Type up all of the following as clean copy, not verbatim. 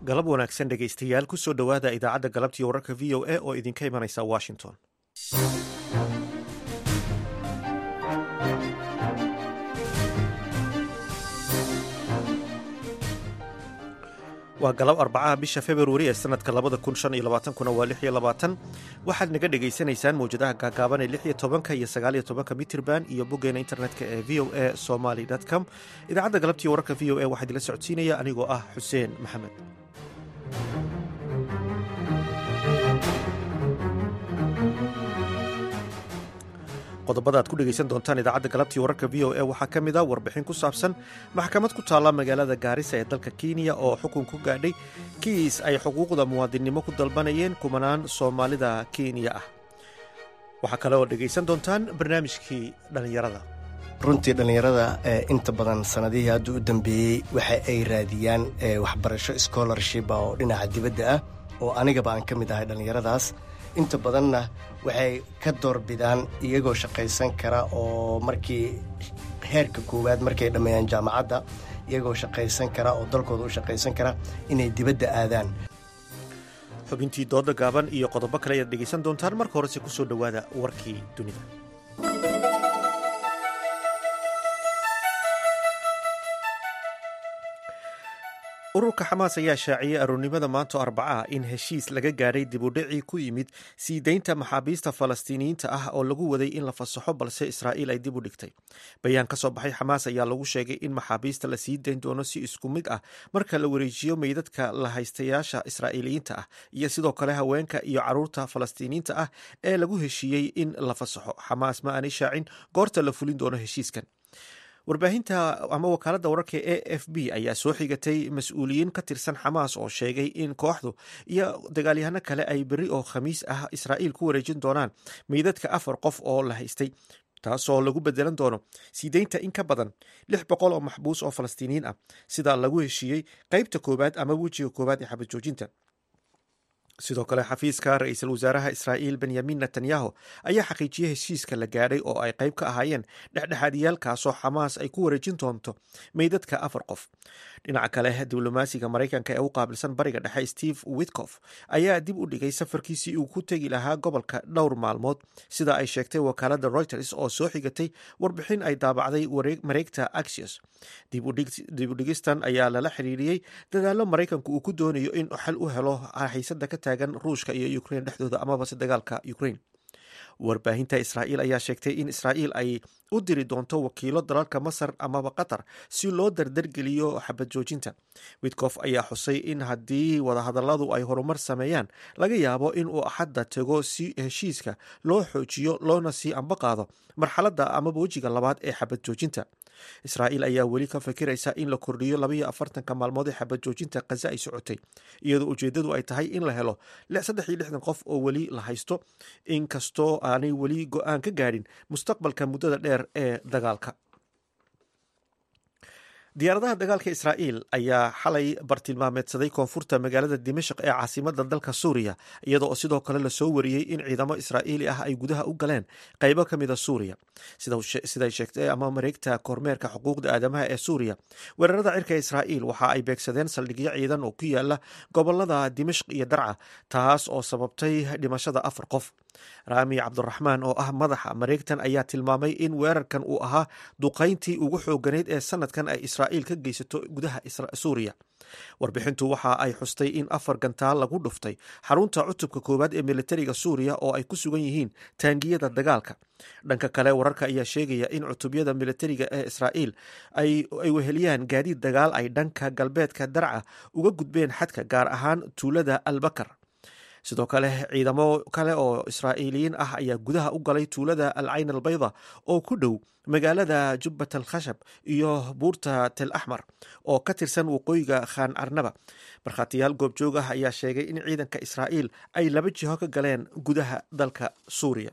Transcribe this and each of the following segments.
galab wanaagsan dhegaystayaal kusoo dhowaada idaacadda galabtii wararka v o a oo idinka imanaysa washington. waa galab arbacaha bisha februari ee sanadka kuna waa waxaad naga dhegaysanaysaan mawjadaha gaagaaban ee iyo 19 mitirban iyo boggeena internetka ee v o a somaly com. idaacadda galabtii wararka v o a waxaa idinla socodsiinaya anigoo ah xuseen maxamed. qodobada aad ku dhegaysan doontaan idaacadda galabtii wararka v o a waxaa ka mid a warbixin ku saabsan maxkamad ku taalla magaalada gaarisa ee dalka kenya oo xukun ku gaadhay kiis ay xuquuqda muwaadinnimo ku dalbanayeen kumanaan soomaalida kenya ah. waxaa kale oo dhegaysan doontaan barnaamijkii dhallinyarada. runtii dhallinyarada inta badan sanadihii hadda u dambeeyey waxa ay raadiyaan waxbarasho scholarship oo dhinaca dibadda ah oo anigaba aan ka mid ahay dhallinyaradaas. inta badanna waxay ka doorbidaan iyagoo shaqaysan kara oo markii heerka koowaad markay dhammeeyaan jaamacadda iyagoo shaqaysan kara oo dalkooda u shaqaysan kara inay dibadda aadaan. xubintii dooda gaaban iyo qodobo kale ayaad dhegaysan doontaan. marka horese ku soo dhowaada warkii dunida. ururka xamaas ayaa shaaciyey aroornimada maanta arbacaha in heshiis laga gaadhay dibudhicii ku yimid sii deynta maxaabiista falastiiniyiinta ah oo lagu waday in la fasaxo balse israa'iil ay dib u dhigtay. bayaan ka soo baxay xamaas ayaa lagu sheegay in maxaabiista la sii dayn doono si isku mid ah marka la wareejiyo meydadka la haystayaasha israa'iiliyiinta ah iyo sidoo kale haweenka iyo carruurta falastiiniyiinta ah ee lagu heshiiyey in la fasaxo. xamaas ma aanay shaacin goorta la fulin doono heshiiskan. warbaahinta ama wakaaladda wararka a f b ayaa soo xigatay mas-uuliyiin ka tirsan xamaas oo sheegay in kooxdu iyo dagaalyahano kale ay berri oo khamiis ah israa'iil ku wareejin doonaan meydadka 4 qof oo la haystay, taasoo lagu bedelan doono sii deynta in ka badan 600 oo maxbuus oo falastiiniyiin ah sida lagu heshiiyey qaybta koowaad ama wejiga koowaad ee xabad joojinta. sidoo kale xafiiska ra-iisul wasaaraha israa'iil benyamin netanyahu ayaa xaqiijiyey heshiiska la gaadhay oo ay qayb ka ahaayeen dhexdhexaadiyaalkaasoo xamaas ay ku wareejin doonto meydadka 4 qof. dhinaca kale diblomaasiga maraykanka ee u qaabilsan bariga dhexe steve witkof ayaa dib u dhigay safarkiisii uu ku tegi lahaa gobolka dhowr maalmood sida ay sheegtay wakaaladda reuters oo soo xigatay warbixin ay daabacday mareegta axios. dib u dhigistan ayaa lala xiriiriyey dadaallo maraykanku uu ku doonayo in xal u helo xiisada ka taagan ruushka iyo ukrain dhexdooda amabase dagaalka ukrain. warbaahinta israa'iil ayaa sheegtay in israa'iil ay u diri doonto wakiilo dalalka masar amaba qatar si loo dardargeliyo xabad joojinta. witkof ayaa xusay in haddii wadahadalladu ay horumar sameeyaan laga yaabo in uu axadda tago si heshiiska loo xoojiyo loona sii ambaqaado marxaladda amaba wejiga labaad ee xabad joojinta. israa'iil ayaa weli ka fikiraysa in la kordhiyo 42 maalmood ee xabad joojinta khaza ay socotay iyadoo ujeeddadu ay tahay in la helo 63 qof oo weli la haysto inkastoo aanay weli go-aan ka gaadhin mustaqbalka muddada dheer ee dagaalka. diyaaradaha dagaalka israa'iil ayaa xalay bartilmaameedsaday koonfurta magaalada dimashq ee caasimadda dalka suuriya iyadoo sidoo kale lasoo wariyey in ciidamo israa'iili ah ay gudaha u galeen qaybo ka mida suuriya siday sheegtay ama mareegta kormeerka xuquuqda aadamaha ee suuriya. weerarada cirka israa'iil waxa ay beegsadeen saldhigyo ciidan oo ku yaala gobolada dimashq iyo darca, taas oo sababtay dhimashada 4 qof. raami cabduraxmaan oo ah madaxa mareegtan ayaa tilmaamay in weerarkan uu ahaa duqayntii ugu xooganayd ee sanadkan ay israa'iil ka geysato gudaha suuriya. warbixintu waxa ay xustay in 4 gantaal lagu dhuftay xarunta cutubka koowaad ee militariga suuriya oo ay ku sugan yihiin taangiyada dagaalka. dhanka kale wararka ayaa sheegaya in cutubyada militariga ee israa'iil ay weheliyaan gaadiid dagaal ay dhanka galbeedka darca uga gudbeen xadka, gaar ahaan tuulada albakar. sidoo kale ciidamo kale oo israa'iiliyiin ah ayaa gudaha u galay tuulada al cayn albayda oo ku dhow magaalada jubbat al khashab iyo buurta tel axmar oo ka tirsan waqooyiga khan arnaba. markhaatiyaal goobjoog ah ayaa sheegay in ciidanka israa'iil ay 2 jiho ka galeen gudaha dalka suuriya.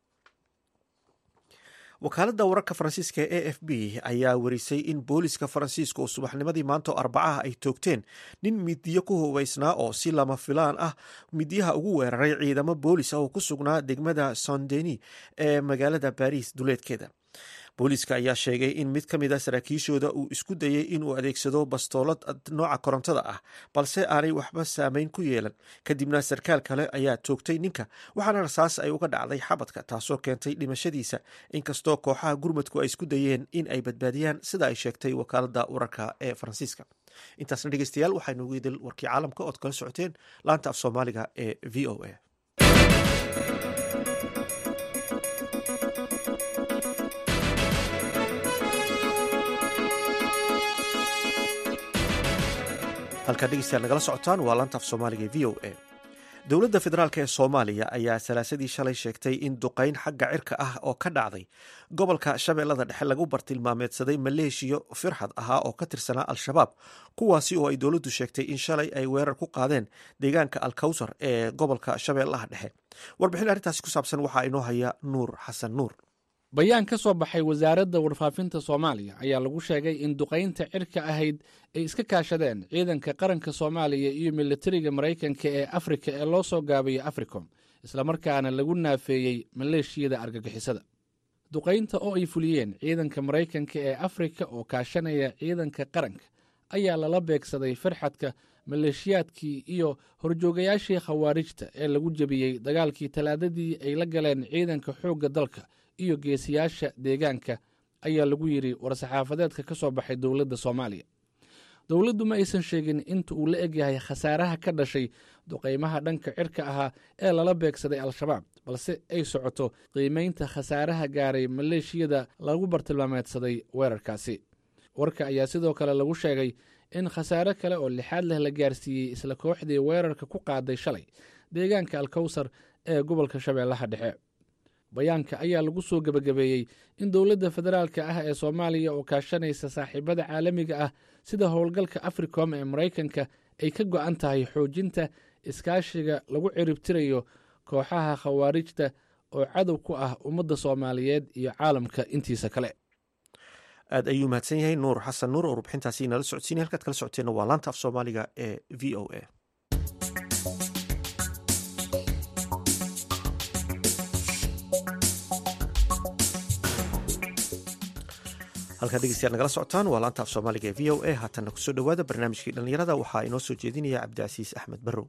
wakaaladda wararka faransiiska ee a f b ayaa warisay in booliska faransiiska oo subaxnimadii maanta arbacaha ay toogteen nin midiyo ku hubaysnaa oo si lama filaan ah midyaha ugu weeraray ciidamo boolis ah oo ku sugnaa degmada saint denis ee magaalada baris duleedkeeda. booliiska ayaa sheegay in mid ka mid a saraakiishooda uu isku dayey inuu adeegsado bastoolad nooca korontada ah balse aanay waxba saameyn ku yeelan. kadibna sarkaal kale ayaa toogtay ninka, waxaana rasaas ay uga dhacday xabadka, taasoo keentay dhimashadiisa, inkastoo kooxaha gurmadku ay isku dayeen in ay badbaadiyaan, sida ay sheegtay wakaalada wararka ee faransiiska. intaasna dhegeystayaal waxaynu ugu idil warkii caalamka ood kala socoteen laanta af soomaaliga ee v o a. halkaa dhegeystayaal nagala socotaan waa laanta af soomaaliga ee v o a. dowladda federaalk ee soomaaliya ayaa salaasadii shalay sheegtay in duqeyn xagga cirka ah oo ka dhacday gobolka shabeellada dhexe lagu bartilmaameedsaday maleeshiyo firxad ahaa oo ka tirsanaa al-shabaab, kuwaasi oo ay dowladdu sheegtay in shalay ay weerar ku qaadeen deegaanka alkawsar ee gobolka shabeellaha dhexe. warbixin arrintaasi ku saabsan waxaa inoo haya nuur xasan nuur. bayaan ka soo baxay wasaaradda warfaafinta soomaaliya ayaa lagu sheegay in duqaynta cirka ahayd ay iska kaashadeen ciidanka qaranka soomaaliya iyo militariga maraykanka ee afrika ee loo soo gaabiyo africom, islamarkaana lagu naafeeyey maleeshiyada argagixisada. duqaynta oo ay fuliyeen ciidanka maraykanka ee afrika oo kaashanaya ciidanka qaranka ayaa lala beegsaday farxadka maleeshiyaadkii iyo horjoogayaashii khawaarijta ee lagu jebiyey dagaalkii talaadadii ay la galeen ciidanka xoogga dalka iyo geesiyaasha deegaanka, ayaa lagu yidhi war-saxaafadeedka ka soo baxay dowladda soomaaliya. dowladdu ma aysan sheegin inta uu la egyahay khasaaraha ka dhashay duqaymaha dhanka cirka ahaa ee lala beegsaday al-shabaab, balse ay socoto qiimaynta khasaaraha gaaray maleeshiyada lagu bartilmaameedsaday weerarkaasi. warka ayaa sidoo kale lagu sheegay in khasaare kale oo lixaad leh la gaarsiiyey isla kooxdii weerarka ku qaaday shalay deegaanka alkawsar ee gobolka shabeellaha dhexe. bayaanka ayaa lagu soo gebagabeeyey in dowladda federaalka ah ee soomaaliya oo kaashanaysa saaxiibada caalamiga ah sida howlgalka africom ee maraykanka ay ka go'an tahay xoojinta iskaashiga lagu ciribtirayo kooxaha khawaarijta oo cadow ku ah ummadda soomaaliyeed iyo caalamka intiisa kale. aad ayuu mahadsan yahay nuur xasan nuur oo warbixintaasi nala socodsiinay. halkaad kala socoteenna waa laanta af soomaaliga ee v o a. halkaa dhegeystayaal nagala socotaan waa laanta af soomaaliga ee v o a. haatanna kusoo dhowaada barnaamijkii dhallinyarada, waxaa inoo soo jeedinaya cabdicasiis axmed barrow.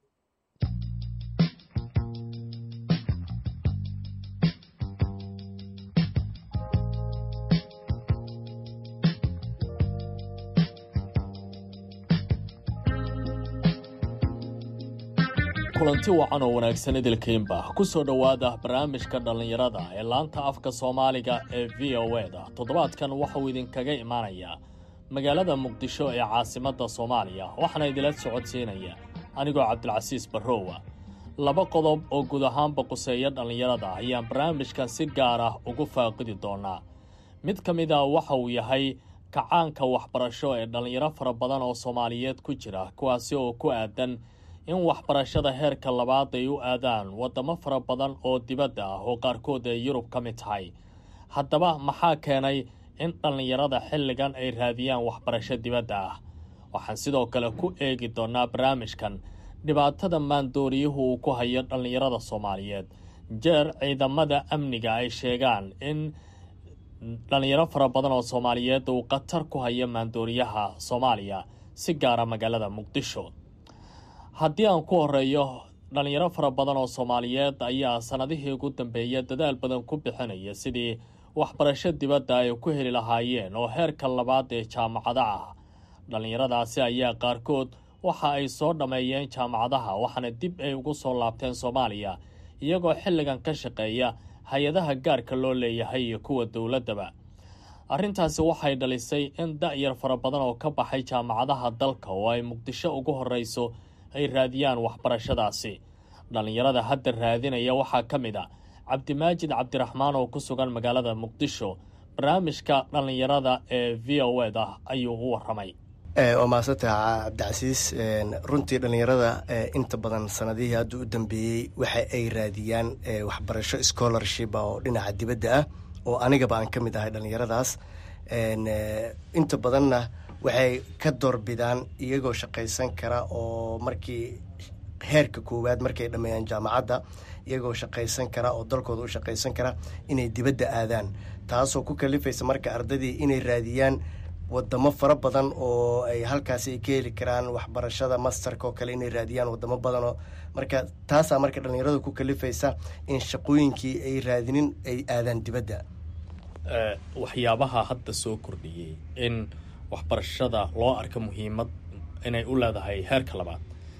kulanti wacan oo wanaagsan idilkiinba ku soo dhowaada barnaamijka dhallinyarada ee laanta afka soomaaliga ee v o e da. toddobaadkan waxauu idinkaga imaanayaa magaalada muqdisho ee caasimadda soomaaliya, waxaana idila socodsiinaya anigoo cabdilcasiis barrowa. laba qodob oo guud ahaanba quseeya dhallinyarada ayaan barnaamijkan si gaar ah ugu faaqidi doonaa. mid ka mid a waxa uu yahay kacaanka waxbarasho ee dhallinyaro fara badan oo soomaaliyeed ku jira, kuwaasi oo ku aadan in waxbarashada heerka labaad ay u aadaan waddamo fara badan oo dibadda ah oo qaarkood ay Yurub ka mid tahay. haddaba maxaa keenay in dhallinyarada xilligan ay raadiyaan waxbarasho dibadda ah? waxaan sidoo kale ku eegi doonaa barnaamijkan dhibaatada maandooriyuhu uu ku hayo dhallinyarada Soomaaliyeed, jeer ciidamada amniga ay sheegaan in dhallinyaro fara badan oo Soomaaliyeed uu khatar ku hayo maandooriyaha Soomaaliya, si gaara magaalada Muqdisho. haddii aan ku horeeyo, dhallinyaro fara badan oo Soomaaliyeed ayaa sanadihii ugu dambeeyay dadaal badan ku bixinaya sidii waxbarasho dibadda ay ku heli lahaayeen oo heerka labaad ee jaamacada ah. dhallinyaradaasi ayaa qaarkood waxa ay soo dhammeeyeen jaamacadaha, waxaana dib ay ugu soo laabteen Soomaaliya iyagoo xilligan ka shaqeeya hay-adaha gaarka loo leeyahay iyo kuwa dowladdaba. arrintaasi waxay dhalisay in da'yar fara badan oo ka baxay jaamacadaha dalka oo ay Muqdisho ugu horreyso ay raadiyaan waxbarashadaasi. dhallinyarada hadda raadinaya waxaa ka mid a cabdimaajid cabdiraxmaan oo ku sugan magaalada Muqdisho. barnaamijka dhallinyarada ee v o e da ayuu u warramay. waa mahadsantaha cabdicasiis. runtii dhallinyarada inta badan sanadihii hadda u dambeeyey waxa ay raadiyaan waxbarasho scholarship oo dhinaca dibadda ah, oo anigaba aan ka mid ahay dhallinyaradaas. inta badanna waxay ka doorbidaan iyagoo shaqaysan kara oo markii heerka koowaad markay dhammeeyaan jaamacadda iyagoo shaqaysan kara oo dalkooda u shaqaysan kara inay dibadda aadaan. taasoo ku kalifaysa marka ardaydii inay raadiyaan wadamo fara badan oo ay halkaasi ay ka heli karaan waxbarashada masterka oo kale inay raadiyaan wadamo badan oo marka taasaa marka dhalinyarada ku kalifaysa in shaqooyinkii ay raadinin ay aadaan dibadda. waxyaabaha hadda soo kordhiyey in waxbarashada loo arka muhiimad inay u leedahay heerka labaad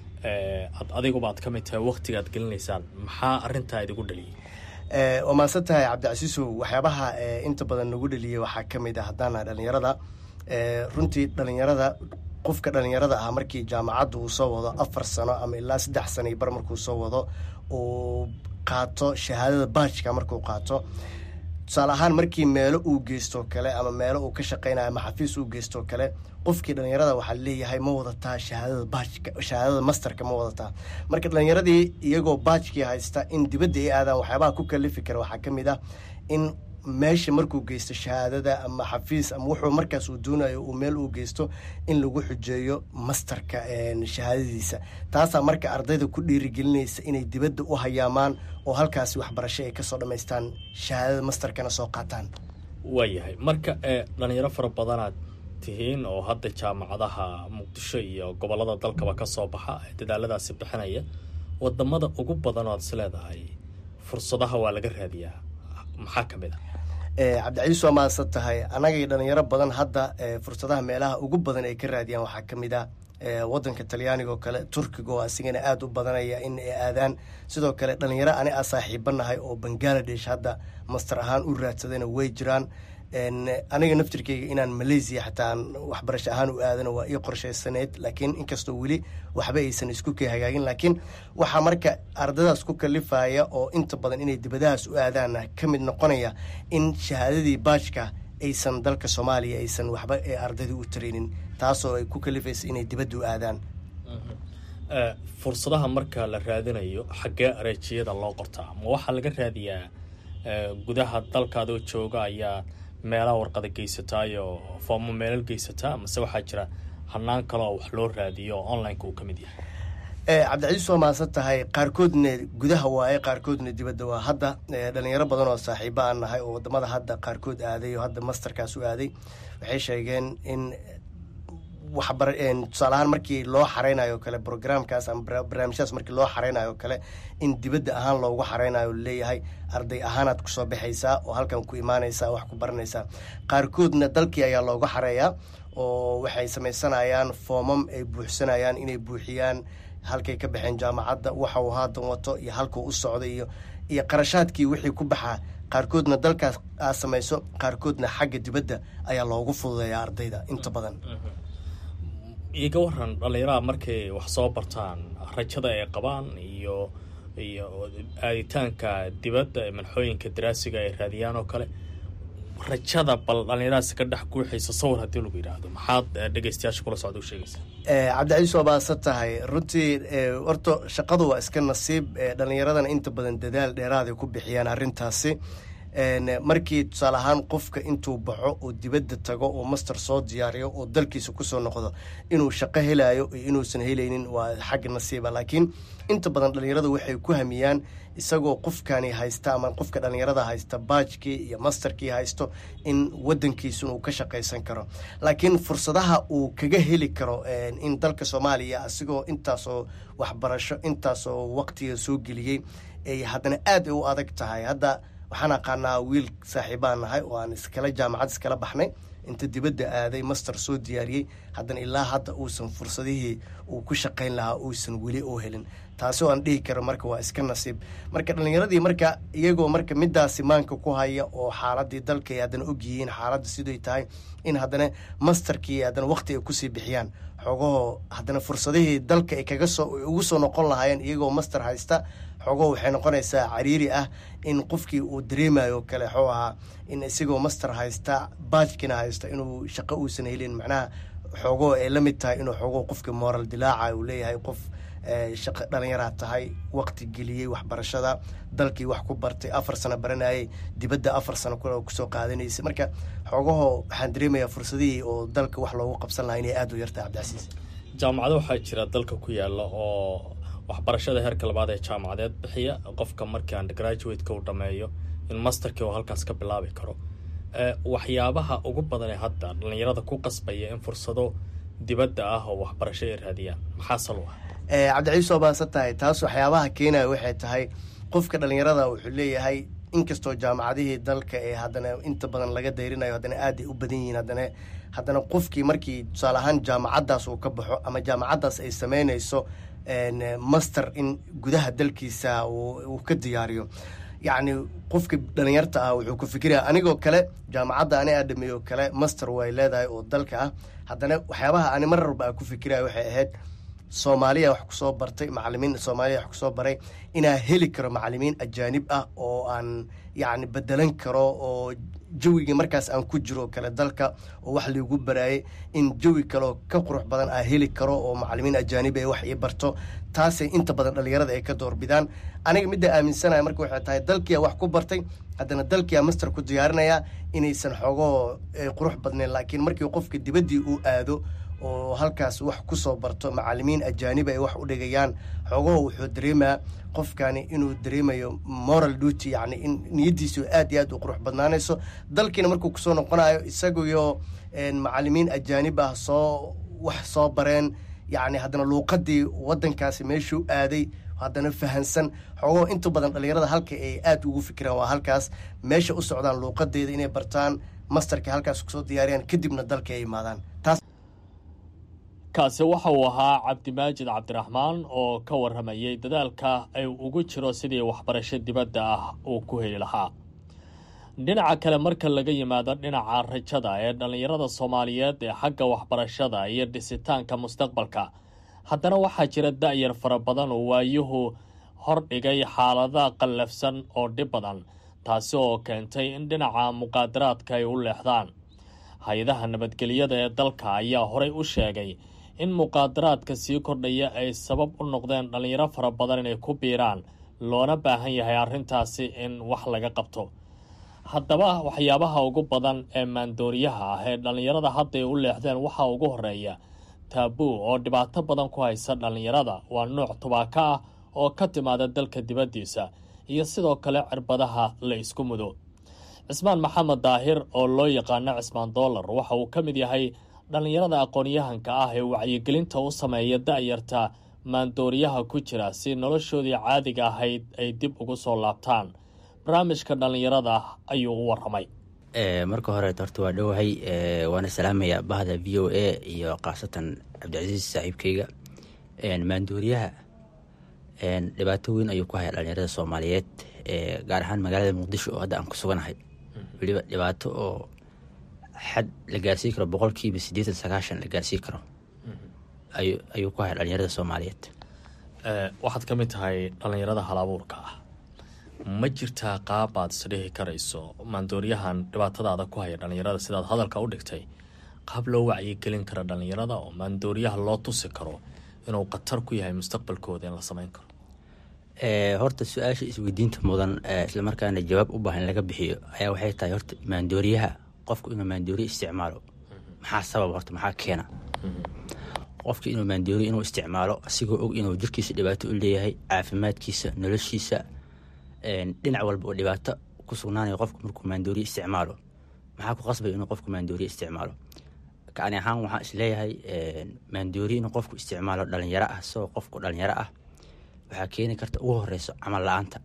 adigubaad ka mid tahay waktigaad gelinaysaan maxaa arintaa idigu dhaliyey? waa mahadsan tahay cabdicasiisow. waxyaabaha inta badan nagu dhaliyey waxaa ka mid ah haddaan nahay dhalinyarada. runtii dhalinyarada qofka dhalinyarada ah markii jaamacadda uu soo wado 4 sano ama ilaa 3 sano iyo bar markuu soo wado uu qaato shahaadada baajka markuu qaato, tusaale ahaan markii meelo uu geysto kale ama meelo uu ka shaqaynayo ama xafiis uu geysto kale, qofkii dhalinyarada waxaa leeyahay ma wadataa shahaadada baajka, shahaadada masterka ma wadataa. marka dhalinyaradii iyagoo baajkii haysta in dibadda ay aadaan waxyaabaha ku kalifi kara waxaa ka mid ah in meesha markuu geysto shahaadada ama xafiis ama wuxuu markaas uu doonayo uu meel uu geysto in lagu xujeeyo masterka shahaadadiisa. taasaa marka ardayda ku dhiirigelinaysa inay dibadda u hayaamaan oo halkaasi waxbarasho ay kasoo dhammaystaan shahaadada masterkana soo qaataan. waayahay marka dhalinyaro fara badanaad tihiin oo hadda jaamacadaha muqdisho iyo gobolada dalkaba ka soo baxa dadaaladaasi bixinaya, wadamada ugu badan oo aad is leedahay fursadaha waa laga raadiyaa maxaa ka mid ah? cabdicasiis waa mahadsan tahay. anagay dhalinyaro badan hadda fursadaha meelaha ugu badan ay ka raadiyaan waxaa ka mid ah wadanka talyaaniga oo kale, turkiga oo asigana aada u badanaya in ay aadaan. sidoo kale dhalinyaro ani a saaxiibanahay oo bangaladesh hadda master ahaan u raadsadayna way jiraan. aniga naftirkeyga inaan malaysia xataa waxbarasho ahaan u aadana waa ii qorshaysaneyd, laakiin inkastoo weli waxba aysan isku ka hagaagin. laakiin waxaa marka ardadaas ku kalifaya oo inta badan inay dibadahaas u aadaana ka mid noqonaya in shahaadadii baajka aysan dalka soomaaliya aysan waxba ee ardayda u taraynin, taasoo ay ku kalifaysa inay dibadda u aadaan. fursadaha marka la raadinayo xaggee areejiyada loo qortaa? ma waxaa laga raadiyaa gudaha dalkaadoo jooga ayaa meelaha warqada geysataay oo foomo meelal geysataa, mase waxaa jira hanaan kale oo wax loo raadiyo oo online-ka uu ka mid yahay? cabdicasiis waa mahadsan tahay. qaarkoodna gudaha waaye, qaarkoodna dibadda waa. hadda dhalinyaro badan oo saaxiibo aan nahay oo wadamada hadda qaarkood aaday oo hadda masterkaas u aaday waxay sheegeen in tusaale ahaan markii loo xareynayo kale programkaas ama barnaamijyadaas markii loo xareynayo kale in dibadda ahaan loogu xareynayo leeyahay arday ahaanaad kusoo baxaysaa oo halkan ku imaanaysaa wax ku baranaysaa. qaarkoodna dalkii ayaa looga xareeyaa oo waxay samaysanayaan foomam ay buuxsanayaan inay buuxiyaan halkay ka baxeen jaamacadda, waxa uu haatan wato iyo halkuu u socday iyo qarashaadkii wixii ku baxaa. qaarkoodna dalkaas aa samayso, qaarkoodna xagga dibadda ayaa loogu fududeeyaa ardayda inta badan. iga waran dhalinyaraha markay wax soo bartaan rajada ay qabaan iyo aaditaanka dibadda ee manxooyinka daraasiga ay raadiyaan oo kale, rajada bal dhalinyaradaasi ka dhex guuxaysa sawir haddii lagu yidhaahdo maxaad dhegeystayaasha kula socda u sheegaysaa? cabdicasiis waa mahadsan tahay. runtii horta shaqadu waa iska nasiib. dhalinyaradana inta badan dadaal dheeraaday ku bixiyaan arrintaasi. markii tusaale ahaan qofka intuu baxo oo dibadda tago oo master soo diyaariyo oo dalkiisa kusoo noqdo inuu shaqo helayo iyo inuusan helaynin waa xagga nasiiba. laakiin inta badan dhalinyarada waxay ku hamiyaan isagoo qofkani haysta ama qofka dhalinyarada haysta baajkii iyo masterkii haysto in wadankiisun uu ka shaqaysan karo. laakiin fursadaha uu kaga heli karo in dalka soomaaliya asigoo intaasoo waxbarasho intaasoo waqtiga soo geliyey ay haddana aad u adag tahay. hadda waxaan aqaanaa wiil saaxiibaan nahay oo aan iskala jaamacad iskala baxnay, inta dibadda aaday master soo diyaariyey, haddana ilaa hadda uusan fursadihii uu ku shaqayn lahaa uusan weli oo helin. taasoo aan dhihi karo marka waa iska nasiib. marka dhalinyaradii marka iyagoo marka midaasi maanka ku haya oo xaaladii dalka ay haddana ogyihiin xaaladda siday tahay in haddana masterkii haddana waqti ay kusii bixiyaan xogahoo haddana fursadihii dalka ay ugu soo noqon lahaayeen iyagoo master haysta xogoo waxay noqonaysaa cariiri ah in qofkii uu dareemayo kale xoo ahaa in isigoo master haysta baajkina haysta inuu shaqo uusan helin. macnaha xogoo ay la mid tahay inuu xogoo qofka moral dilaaca uu leeyahay qof shaqo dhalinyaraa tahay, waqti geliyey waxbarashada, dalkii wax ku bartay, 4 sano baranayay, dibadda 4 sano kusoo qaadanaysa. marka xogahoo waxaan dareemayaa fursadihii oo dalka wax loogu qabsan lahaa inay aada u yartahay. cabdicasiis, jaamacado waxaa jira dalka ku yaala oo waxbarashada heerka labaad ee jaamacadeed bixiya qofka markii undergraduate-ka uu dhameeyo in masterkii uu halkaas ka bilaabi karo. waxyaabaha ugu badan ee hadda dhallinyarada ku qasbaya in fursado dibadda ah oo waxbarasho ay raadiyaan maxaa sal u ah? cabdiciis oo baadsan tahay taas waxyaabaha keenaya waxay tahay qofka dhallinyarada wuxuu leeyahay inkastoo jaamacadihii dalka ee haddana inta badan laga dayrinayo haddana aad ay u badan yihiin haddana qofkii markii tusaale ahaan jaamacaddaas uu ka baxo ama jaamacaddaas ay samaynayso master in gudaha dalkiisa uu ka diyaariyo yacni qofka dhalinyarta ah wuxuu ku fikiraya anigoo kale jaamacadda ani aadhameeyo kale master way leedahay oo dalka ah haddana waxyaabaha ani mar walba aan ku fikiraya waxay ahayd soomaaliya wax kusoo bartay macalimiin soomaaliya wax kusoo baray inaa heli karo macalimiin ajaanib ah oo aan yacni bedelan karo oo jawigii markaas aan ku jiro kale dalka oo wax liigu baraayay in jawi kaleo ka qurux badan aa heli karo oo macalimiin ajaanib ay wax ii barto taasay inta badan dhallinyarada ay ka doorbidaan aniga midda aaminsanaya marka waxay tahay dalkiia wax ku bartay haddana dalkiia master ku diyaarinaya inaysan xoogoo qurux badnayn laakiin markii qofka dibaddii uu aado oo halkaas wax ku soo barto macalimiin ajaanib ay wax u dhigayaan xoogaho wuxuu dareemaa qofkani inuu dareemayo moral duty yacni in niyaddiisu aad iyo aad u qurux badnaanayso dalkiina markuu kusoo noqonayo isaguyo macalimiin ajaanib ah wax soo bareen yacni haddana luuqadii waddankaasi meeshuu aaday haddana fahansan xoogaho inta badan dhallinyarada halka ay aad ugu fikiraan waa halkaas meesha u socdaan luuqadeeda inay bartaan masterka halkaas kusoo diyaariyaan kadibna dalka ay imaadaan kaasi waxa uu ahaa cabdimaajid cabdiraxmaan oo ka warramayay dadaalka ay ugu jiro sidii waxbarasho dibadda ah uu ku heli lahaa. dhinaca kale marka laga yimaado dhinaca rajada ee dhallinyarada soomaaliyeed ee xagga waxbarashada iyo dhisitaanka mustaqbalka haddana waxaa jira da'yar fara badan oo waayuhu hordhigay xaalada qallafsan oo dhib badan taasi oo keentay in dhinaca muqaadaraadka ay u leexdaan. hay-adaha nabadgelyada ee dalka ayaa horey u sheegay in muqaadaraadka sii kordhaya ay sabab u noqdeen dhallinyaro fara badan inay ku biiraan loona baahan yahay arrintaasi in wax laga qabto. haddaba waxyaabaha ugu badan ee maandooriyaha ah ee dhallinyarada hadday u leexdeen waxaa ugu horeeya taabuu oo dhibaato badan ku haysa dhallinyarada waa nooc tubaako ah oo ka timaada dalka dibaddiisa iyo sidoo kale cirbadaha la isku mudo. cismaan maxamed daahir oo loo yaqaano cismaan doolar waxa uu ka mid yahay dhallinyarada aqoon-yahanka ah ee wacyigelinta u sameeya da'yarta maandooriyaha ku jira si noloshoodii caadiga ahayd ay dib ugu soo laabtaan. barnaamijka dhallinyarada ayuu u warramay. marka hore horta waa dhowahay waana salaamaya bahda v o a iyo khaasatan cabdicasiis saaxiibkayga. maandooriyaha dhibaato weyn ayuu ku haya dhallinyarada soomaaliyeed gaar ahaan magaalada muqdisho oo hadda aan ku suganahay weliba dhibaato oo xad la gaarsii karo 80-90 la gaarsii karo ayuu ku haya dhallinyarada soomaaliyeed. waxaad ka mid tahay dhallinyarada halabuurka ah ma jirtaa qaabaad isdhihi karayso maandooriyahan dhibaatadaada ku haya dhallinyarada sidaad hadalka u dhigtay qaab loo wacyigelin karo dhallinyarada oo maandooriyaha loo tusi karo inuu khatar ku yahay mustaqbalkooda in la samayn karo? horta su-aasha isweydiinta mudan islamarkaana jawaab u baahan laga bixiyo ayaa waxay tahay horta maandooriyaha qofku inuu maandooriya isticmaalo maxaa sabab horta maxaa keena qofka inuu maandooriya inuu isticmaalo asigoo og inuu jirkiisa dhibaato u leeyahay caafimaadkiisa noloshiisa dhinac walba oo dhibaato ku sugnaanayo qofku markuu maandooriya isticmaalo maxaa ku qasbay inuu qofku maandooriya isticmaalo? kani ahaan waxaan isleeyahay maandooriya inuu qofku isticmaalo dhalinyaro ah isagoo qofku dhalinyaro ah waxaa keeni karta ugu horeyso camal la-aanta.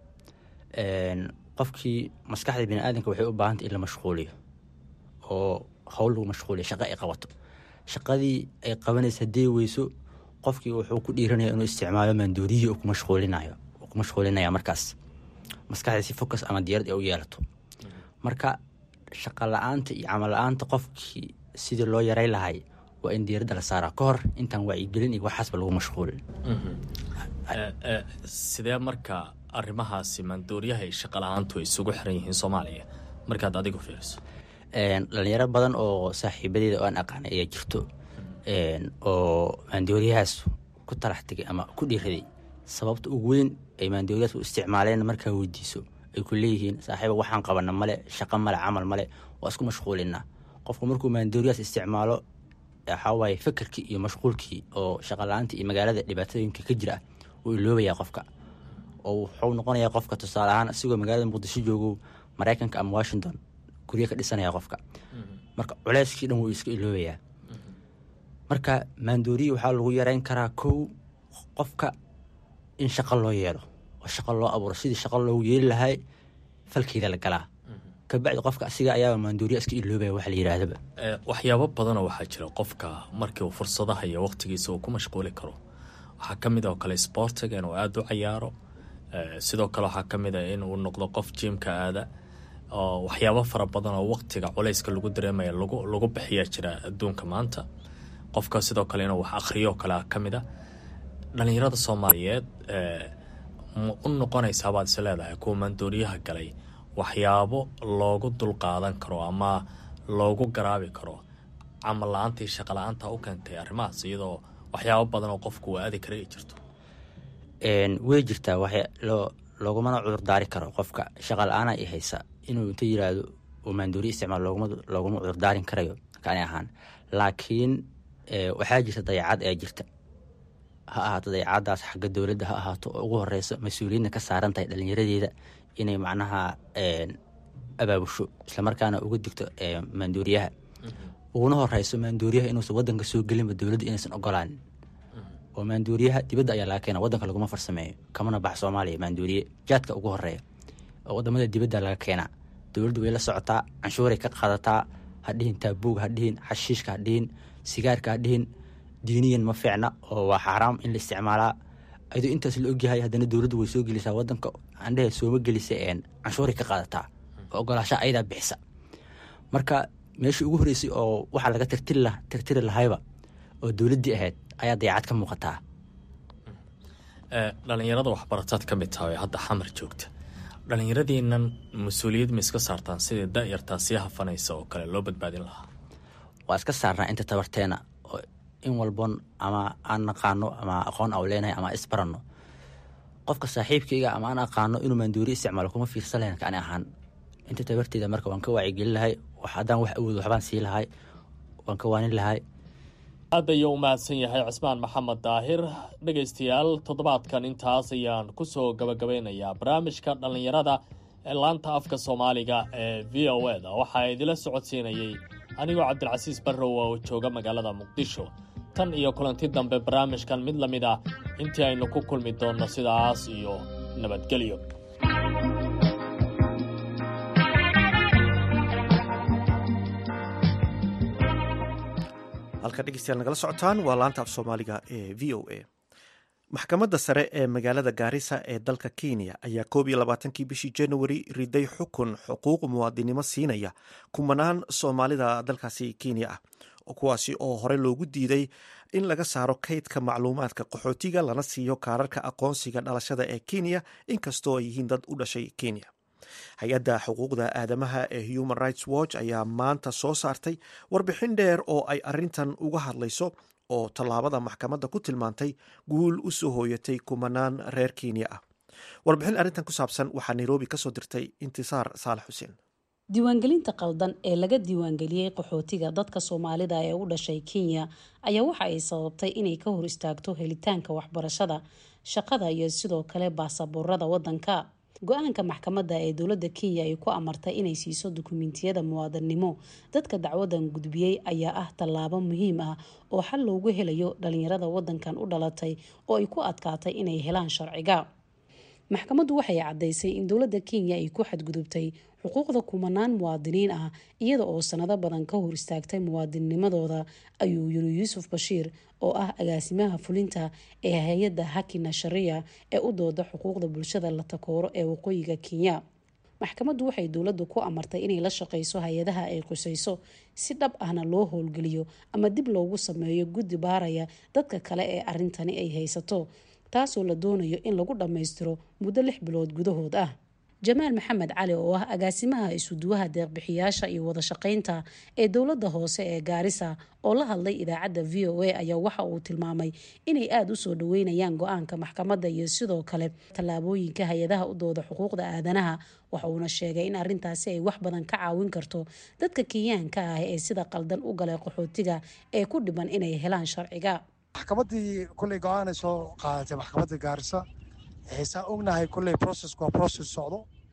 qofkii maskaxda biniaadanka waxay u baahantay in la mashquuliyo oo howl lagu mashquuliyo shaqo ay qabato. shaqadii ay qabanaysa haddii weyso qofkii wuxuu ku dhiiranaya inuu isticmaalo maandooriyihii uu ku mashquulinaya markaas maskaxda si focus ama diyaarad ay u yeelato. marka shaqa la-aanta iyo camal la-aanta qofkii sidii loo yaray lahay waa in diyaaradda la saaraa ka hor intaan wacyigelin iyo waxaasba lagu mashquulin. sidee marka arrimahaasi maandooriyaha iyo shaqa la-aantu ay isugu xiran yihiin soomaaliya markaad adigu fiiriso? dhalinyaro badan oo saaxiibadeeda oo aan aqaanay ayaa jirto oo maandooriyahaas ku talax tegay ama ku dhiiraday. sababta ugu weyn ay maandooriyahaas u isticmaaleen markaa weydiiso ay ku leeyihiin saaxiiba waxaan qabana male shaqo male camal male waa isku mashquulinaa. qofku markuu maandooriyahaas isticmaalo waxaa waaye fakarkii iyo mashquulkii oo shaqa la-aanta iyo magaalada dhibaatooyinka ka jira wuu iloobayaa qofka oo wuxuu noqonayaa qofka tusaale ahaan asigoo magaalada muqdisho joogo maraykanka ama washington guryo ka dhisanaya qofka marka culeyskii dhan wuu iska iloobayaa marka maandooriya waxaa lagu yareyn karaa kow qofka in shaqo loo yeelo oo shaqo loo abuuro sidii shaqo loogu yeeli lahay falkeeda la galaa kabacdi qofka asiga ayaaba maandooriya iska iloobaya waxa la yidhaahdaba waxyaabo badanoo waxaa jira qofka markii uu fursadaha iyo waqtigiisa uu ku mashquuli karo waxaa ka mid oo kale sportiga inuu aada u cayaaro sidoo kale waxaa ka mid a in uu noqdo qof jiimka aada oo waxyaabo fara badan oo waqtiga culayska lagu dareemaya lagu bixiyaa jira adduunka maanta qofka sidoo kale inuu wax akhriyo kale ka mid a dhalinyarada soomaaliyeed ma u noqonaysaa baad is leedahay kuwa maandooriyaha galay waxyaabo loogu dulqaadan karo ama loogu garaabi karo camal la-aantii shaqa la-aanta u keentay arrimahaas iyadoo waxyaabo badan oo qofku uu aadi kara ay jirto way jirtaa loogumana cudurdaari karo qofka shaqa la-aana i haysa inuu inta yiraahdo uu maandooriya isticmaal looguma cudurdaarin karayo kani ahaan laakiin waxaa jirta dayacad ee jirta ha ahaato dayacadaas xagga dowladda ha ahaato oo ugu horeyso mas-uuliyiinna ka saaran tahay dhallinyaradeeda inay macnaha abaabusho islamarkaana uga digto maandooriyaha uguna horeyso maandooriyaha inuusan wadanka soo gelinba dowladda inaysan ogolaanin oo maandooriyaha dibadda ayaa laga keena wadanka laguma farsameeyo kamana bax Soomaaliya maandooriye jaadka ugu horeeya oo wadamada dibadda laga keena dowladdu way la socotaa canshuuray ka qaadataa hadhiin taabuug hadhiin xashiishka hadhiin sigaarka hadhiin diiniyan ma fiicna oo waa xaraam in la isticmaalaa ayadoo intaas la ogyahay haddana dowladdu way soo gelisaa wadanka andhaha sooma gelisa canshuuray ka qaadataa oo ogolaasha ayadaa bixisa marka meeshii ugu horeysay oo waxaa laga tirtiri lahayba oo dowladdii ahayd ayaa dayacad ka muuqataa dhalinyarada waxbarataad ka mid tahay hadda xamar joogta dhalinyaradiinan mas-uuliyad ma iska saartaan sidii da-yartaa sii hafanaysa oo kale loo badbaadin lahaa waa iska saarnaa inta tabarteena oo in walbon ama aan naqaano ama aqoon au leenahay ama isbaranno qofka saaxiibkayga ama aan aqaano inuu maandooriya isticmaalo kuma fiirsan lahayn kani ahaan inta tabarteeda marka waan ka wacyigelin lahay haddaan wax awoodo waxbaan sii lahay waan ka waanin lahay aad ayuu u mahadsan yahay cismaan maxamed daahir dhegaystayaal toddobaadkan intaas ayaan kusoo gabagabeynayaa barnaamijka dhallinyarada ee laanta afka soomaaliga ee v o e da waxaa idila socodsiinayey anigoo cabdilcasiis barrow oo jooga magaalada muqdisho tan iyo kulanti dambe barnaamijkan mid la mid ah intii aynu ku kulmi doonno sidaas iyo nabadgelyo halka dhegeystayaal nagala socotaan waa laanta af soomaaliga ee v o a maxkamadda sare ee magaalada gaarisa ee dalka kenya ayaa 21 bishii januari riday xukun xuquuq muwaadinimo siinaya kumanaan soomaalida dalkaasi kenya ah kuwaasi oo hore loogu diiday in laga saaro kaydka macluumaadka qaxootiga lana siiyo kaararka aqoonsiga dhalashada ee kenya inkastoo ay yihiin dad u dhashay kenya hay-adda xuquuqda aadamaha ee human rights watch ayaa maanta soo saartay warbixin dheer oo ay arintan uga hadlayso oo tallaabada maxkamadda ku tilmaantay guul u soo hooyatay kumanaan reer kenya ah warbixin arrintan ku saabsan waxaa nairobi kasoo dirtay intisaar saalax xuseen diiwaangelinta qaldan ee laga diiwaangeliyey qaxootiga dadka soomaalida ee u dhashay kenya ayaa waxa ay sababtay inay ka hor istaagto helitaanka waxbarashada shaqada iyo sidoo kale baasaboorada wadanka go-aanka maxkamadda ee dowladda kenya ay ku amartay inay siiso dukumentiyada muwaadannimo dadka dacwadan gudbiyey ayaa ah tallaabo muhiim ah oo xal loogu helayo dhalinyarada wadankan u dhalatay oo ay ku adkaatay inay helaan sharciga maxkamaddu waxay caddaysay in dowladda kenya ay ku xadgudubtay xuquuqda kumanaan muwaadiniin ah iyada oo sanado badan ka hor istaagtay muwaadinimadooda ayuu yiri yuusuf bashiir oo ah agaasimaha fulinta ee hay-adda hakina sharia ee u dooda xuquuqda bulshada la takooro ee waqooyiga kenya maxkamaddu waxay dowladdu ku amartay inay la shaqayso hay-adaha ay qusayso si dhab ahna loo howlgeliyo ama dib loogu sameeyo guddi baaraya dadka kale ee arrintani ay haysato taasoo la doonayo in lagu dhammaystiro muddo 6 bilood gudahood ah jamaal maxamed cali oo ah agaasimaha isuduwaha deeqbixiyaasha iyo wada shaqaynta ee dowladda hoose ee gaarisa oo la hadlay idaacadda v o a ayaa waxa uu tilmaamay inay aada u soo dhaweynayaan go-aanka maxkamadda iyo sidoo kale tallaabooyinka hay-adaha u dooda xuquuqda aadanaha waxa uuna sheegay in arrintaasi ay wax badan ka caawin karto dadka kenyaanka ah ee sida qaldan u galay qaxootiga ee ku dhiban inay helaan sharciga maxkamaddii kulley go-aan ay soo qaadatay maxkamadda gaarisa saa ognahay kulley processku waa process socdo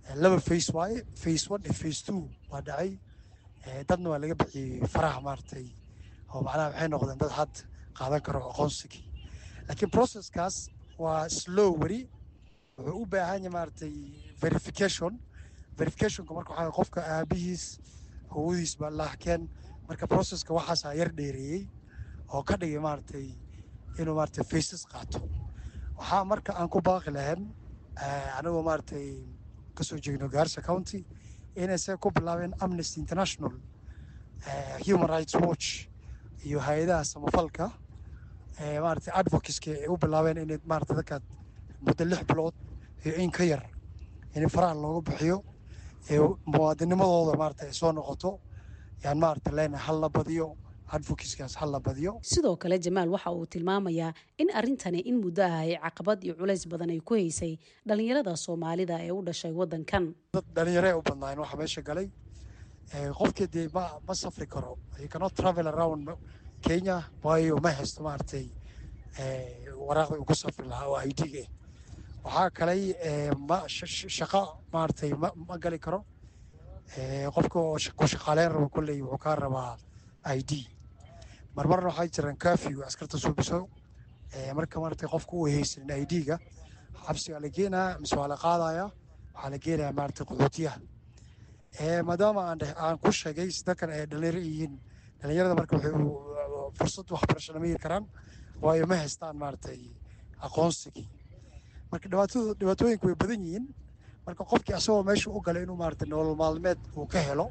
laba face waaye face 1 iyo face 2 waa dhacay dadna waa laga bixiyey faraha maaragtay oo macnaha waxay noqdeen dad had qaadan karo aqoonsigii laakiin processkaas waa slow weli wuxuu u baahan yahay maaragtay verificationka marka waxaa qofka aabihiis hawadiis baa lahkeen marka processka waxaasaa yar dheereeyey oo ka dhigay maaragtay inuu maaragtay faces qaato waxaa marka aan ku baaqi lahayn anigoo maaragtay kasoo jeegno Garissa County inay se ku bilaabeen Amnesty International Human Rights Watch iyo hay-adaha samafalka maaragtay advocateska ay u bilaabeen inay maaragtay dadka muddo 6 bilood iyo in ka yar in faraha looga bixiyo muwaadinimadooda maaragtay soo noqoto yaan maaragtay leena hal la badiyo advocateskaas hal la badiyo sidoo kale Jamaal waxa uu tilmaamayaa in arrintani in muddo ah ay caqabad iyo culays badan ay ku haysay dhalinyarada Soomaalida ee u dhashay wadankan dad dhalinyaro u badnaan waxa meesha galay qofkii dee ma safri karo you cannot travel around Kenya waayo ma haysto maaragtay waraaqda uu ku safri lahaa oo ID-ga waxaa kale shaqo maaragtay ma gali karo qofka oo ku shaqaaleyn rabo kulley wuxuu ka rabaa ID marmarna waxay jiraan curfew askarta soo biso marka maaragtay qofku uu haysan ID-ga xabsiga la geenaa mise waa la qaadayaa waxaa la geenayaa maaragtay qaxootiyaha maadaama aan ku sheegay sidakan ay dhalinyaro yihiin dhalinyarada marka waxay fursad waxbarasho lama heli karaan waayo ma haystaan maaragtay aqoonsigii marka dhibaatooyinku way badan yihiin marka qofkii asagoo meesha u galay inuu maaragtay nolol maalmeed uu ka helo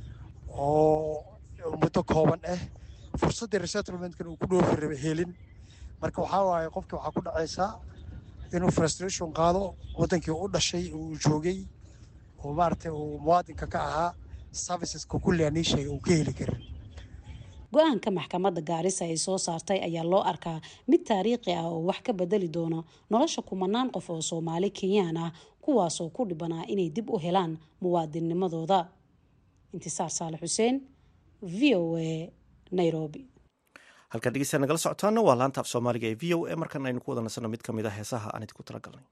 oo muddo kooban fursaddii resettlementkan uu ku dhoofi rabay helin marka waxaa waaye qofkii waxaa ku dhacaysaa inuu frustration qaado wadankii u dhashay uu joogay oo maaragtay uu muwaadinka ka ahaa serviceska kulli aan ii sheegay uu ka heli karin go-aanka maxkamadda Garissa ay soo saartay ayaa loo arkaa mid taariikhi ah oo wax ka bedeli doono nolosha kumanaan qof oo Soomaali Kenyaan ah kuwaasoo ku dhibanaa inay dib u helaan muwaadinimadooda Intisaar Saalax Xuseen VOA Nairobi halkan dhegeystayaal nagala socotaana waa laanta af Soomaaliga ee VOA markan aynu ku wada nasano mid ka mid ah heesaha aan idinku talagalnay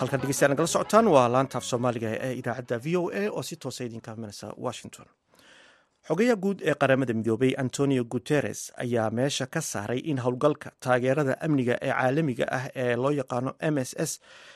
halkan dhegeystayaal nagala socotaan waa laanta af soomaaliga ee idaacadda v o a oo si toosa idinka imanaysa washington. xogayaha guud ee qaramada midoobay antonio guteres ayaa meesha ka saaray in howlgalka taageerada amniga ee caalamiga ah ee loo yaqaano MSS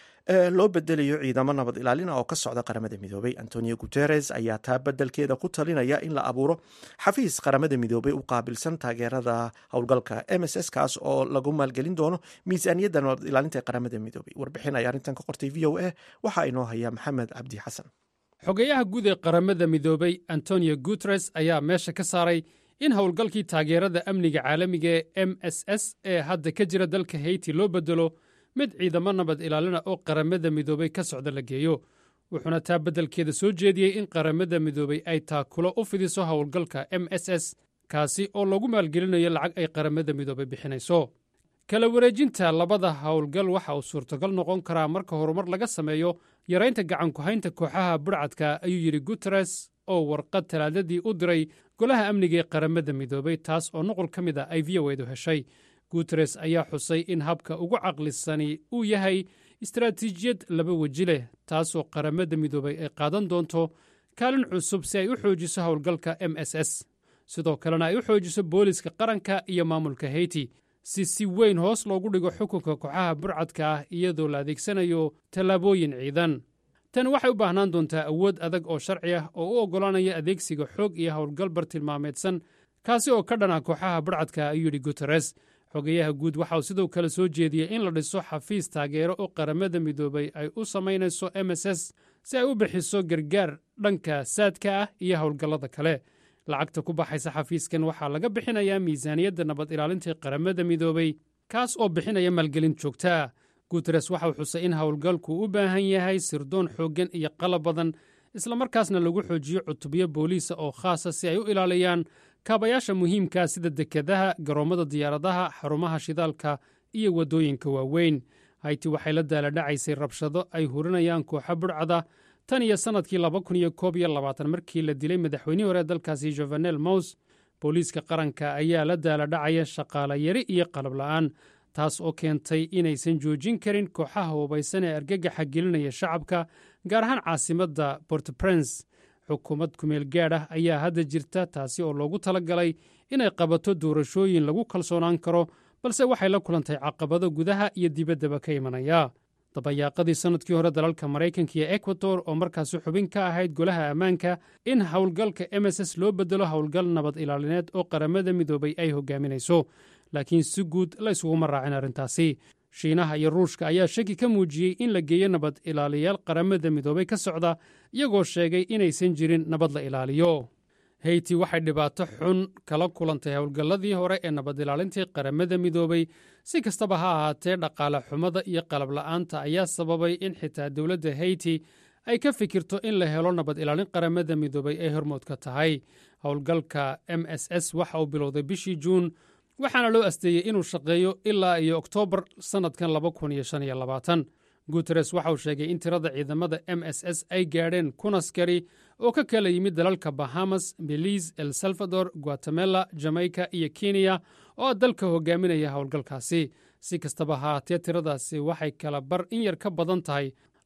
loo bedelayo ciidamo nabad ilaalin oo ka socda qaramada midoobay. Antonio Guterres ayaa taa bedelkeeda ku talinaya in la abuuro xafiis qaramada midoobay u qaabilsan taageerada howlgalka MSS kaas oo lagu maalgelin doono miisaaniyadda nabad ilaalinta ee qaramada midoobay. Warbixin ay arrintan ka qortay v o a waxaa inoo haya maxamed cabdi xasan. xogayaha guud ee qaramada midoobay Antonio Guterres ayaa meesha ka saaray in howlgalkii taageerada amniga caalamiga ee MSS ee hadda ka jira dalka Haiti loo bedelo mid ciidamo nabad ilaalina oo qaramada midoobay ka socda la geeyo. wuxuuna taa beddelkeeda soo jeediyey in qaramada midoobay ay taakulo u fidiso howlgalka MSS kaasi oo lagu maalgelinayo lacag ay qaramada midoobay bixinayso. kala wareejinta labada howlgal waxa uu suurtagal noqon karaa marka horumar laga sameeyo yaraynta gacanku-haynta kooxaha budhcadka, ayuu yidhi Guterres oo warqad talaadadii u diray golaha amniga ee qaramada midoobay, taas oo nuqul ka mid a ay v o edu heshay. Guterres ayaa xusay in habka ugu caqlisani uu yahay istaraatiijiyad laba weji leh, taasoo qaramada midoobay ay qaadan doonto kaalin cusub si ay u xoojiso howlgalka MSS, sidoo kalena ay u xoojiso booliska qaranka iyo maamulka Haiti si weyn hoos loogu dhigo xukunka kooxaha burcadka ah iyadoo la adeegsanayo tallaabooyin ciidan. tan waxay u baahnaan doontaa awood adag oo sharci ah oo u oggolaanaya adeegsiga xoog iyo howlgal bartilmaameedsan kaasi oo ka dhana kooxaha burcadka, ayuu yidhi Guterres. xogayaha guud waxa uu sidoo kale soo jeediyey in la dhiso xafiis taageero oo qaramada midoobay ay u samaynayso MSS si ay u bixiso gargaar dhanka saadka ah iyo howlgallada kale. lacagta ku baxaysa xafiiskan waxaa laga bixinayaa miisaaniyadda nabad ilaalinta qaramada midoobay, kaas oo bixinaya maalgelin joogta ah. Guterres waxa uu xusay in howlgalku u baahan yahay sirdoon xooggan iyo qalab badan, islamarkaasna lagu xoojiyo cutubyo booliisa oo khaasa si ay u ilaaliyaan kaabayaasha muhiimkaa sida dekedaha, garoommada diyaaradaha, xarumaha shidaalka iyo waddooyinka waaweyn. Hayti waxay la daaladhacaysay rabshado ay hurinayaan kooxa budhcada tan iyo sannadkii 2021 markii la dilay madaxweynihii hore dalkaasi Jovenel Moise. booliiska qaranka ayaa la daaladhacaya shaqaale yari iyo qalab la'aan, taas oo keentay inaysan joojin karin kooxaha hubaysan ee argagaxa gelinaya shacabka, gaar ahaan caasimadda Port-au-Prince. xukuumad kumeel gaadh ah ayaa hadda jirta, taasi oo loogu talagalay inay qabato doorashooyin lagu kalsoonaan karo, balse waxay la kulantay caqabado gudaha iyo dibaddaba ka imanaya. dabayaaqadii sannadkii hore dalalka Maraykanka iyo Ecuador oo markaasi xubin ka ahayd golaha ammaanka in howlgalka MSS loo bedelo howlgal nabad ilaalineed oo qaramada midoobay ay hogaaminayso, laakiin si guud la isuguma raacin arrintaasi. shiinaha iyo ruushka ayaa shaki ka muujiyey in la geeyo nabad ilaaliyaal qaramada midoobay ka socda, iyagoo sheegay inaysan jirin nabad la ilaaliyo. Hayti waxay dhibaato xun kala kulantay howlgalladii hore ee nabad ilaalintii qaramada midoobay. si kastaba ha ahaatee, dhaqaale xumada iyo qalab la'aanta ayaa sababay in xitaa dowladda Hayti ay ka fikirto in la helo nabad ilaalin qaramada midoobay ay hormood ka tahay. howlgalka MSS waxa uu bilowday bishii Juun, waxaana loo asteeyey inuu shaqeeyo ilaa iyo Oktoobar sannadkan 2025. Guterres waxa uu sheegay in tirada ciidamada MSS ay gaadheen 1,000 askari oo ka kala yimid dalalka Bahamas, Belize, El Salvador, Guatemala, Jamaica iyo Kenya oo dalka hogaaminaya howlgalkaasi. si kastaba ha ahaatee, tiradaasi waxay kala bar in yar ka badan tahay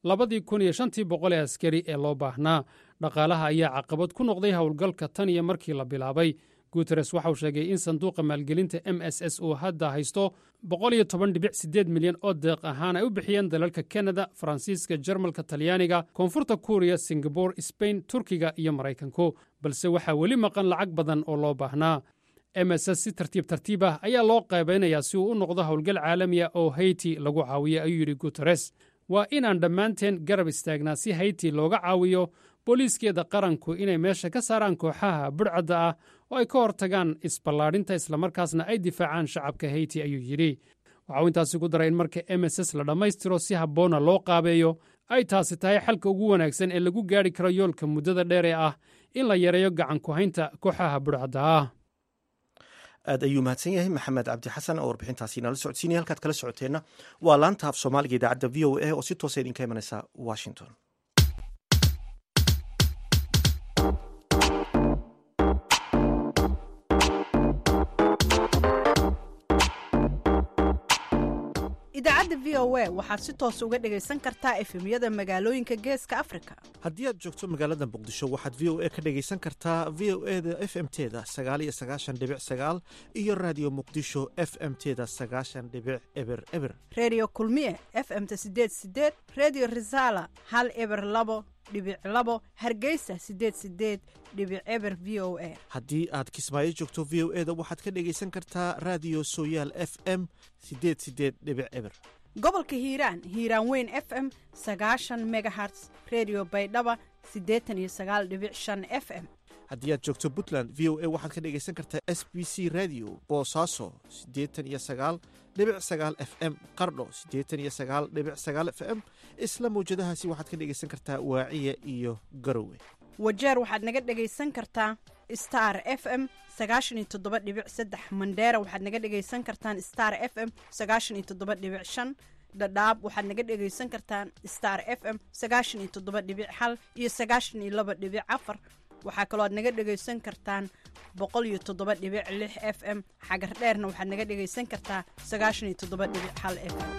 2,500 askari ee loo baahnaa. dhaqaalaha ayaa caqabad ku noqday howlgalka tan iyo markii la bilaabay. Guterres waxa uu sheegay in sanduuqa maalgelinta MSS uu hadda haysto 110.8 milyan oo deeq ahaan ay u bixiyeen dalalka Kanada, Faransiiska, Jarmalka, Talyaaniga, Koonfurta Kuuriya, Singapore, Spain, Turkiga iyo Maraykanku, balse waxaa weli maqan lacag badan oo loo baahnaa. MSS si tartiib ah ayaa loo qaybaynayaa si uu u noqdo howlgal caalamiya oo Hayti lagu caawiyo, ayuu yidhi Guterres. waa inaan dhammaanteen garab istaagnaa si Hayti looga caawiyo booliiskeeda qaranku inay meesha ka saaraan kooxaha budhcadda ah oo ay ka hortagaan isballaadhinta, islamarkaasna ay difaacaan shacabka Hayti, ayuu yidhi. waxa uu intaasi ku daray in marka MSS la dhammaystiro si habboonna loo qaabeeyo, ay taasi tahay xalka ugu wanaagsan ee lagu gaadhi karo yoolka muddada dheer ee ah in la yareeyo gacanku-haynta kooxaha budhcadda ah. aad ayuu mahadsan yahay maxamed cabdi xasan oo warbixintaasi nala socodsiinaya. halkaad kala socoteenna waa laanta af soomaaliga idaacadda v o a oo si toosa idinka imanaysa Washington. idaacadda v o a waxaad si toos uga dhegaysan kartaa efemyada magaalooyinka geeska afrika. haddii aad joogto magaalada muqdisho waxaad v o a ka dhegaysan kartaa v o eda f m teda 9 iyo raadiyo muqdisho f m teda 9.eber redio kulmiye f m-ta 8 redio risala 102.2 hargeysa 88.eber v o a. haddii aad kismaayo joogto v o eda waxaad ka dhegaysan kartaa raadiyo sooyaal f m 88.eber gobolka hiiraan weyn f m 90 megaherts redio baydhaba 89.5 f m. haddii aad joogto puntland v o a waxaad ka dhegaysan kartaa s b c radio boosaaso 89.9 f m qardho 89.9 f m isla mawjadahaasi waxaad ka dhegaysan kartaa waaciya iyo garowe. wajeer waxaad naga dhegaysan kartaa star f m 97.3 mandheera waxaad naga dhegaysan kartaan star f m 97.5 dhadhaab waxaad naga dhegaysan kartaan star f m 97.1 iyo 92.4 waxaa kaloo aad naga dhegaysan kartaan 107.6 f m xagar dheerna waxaad naga dhegaysan kartaa 97.1 f m.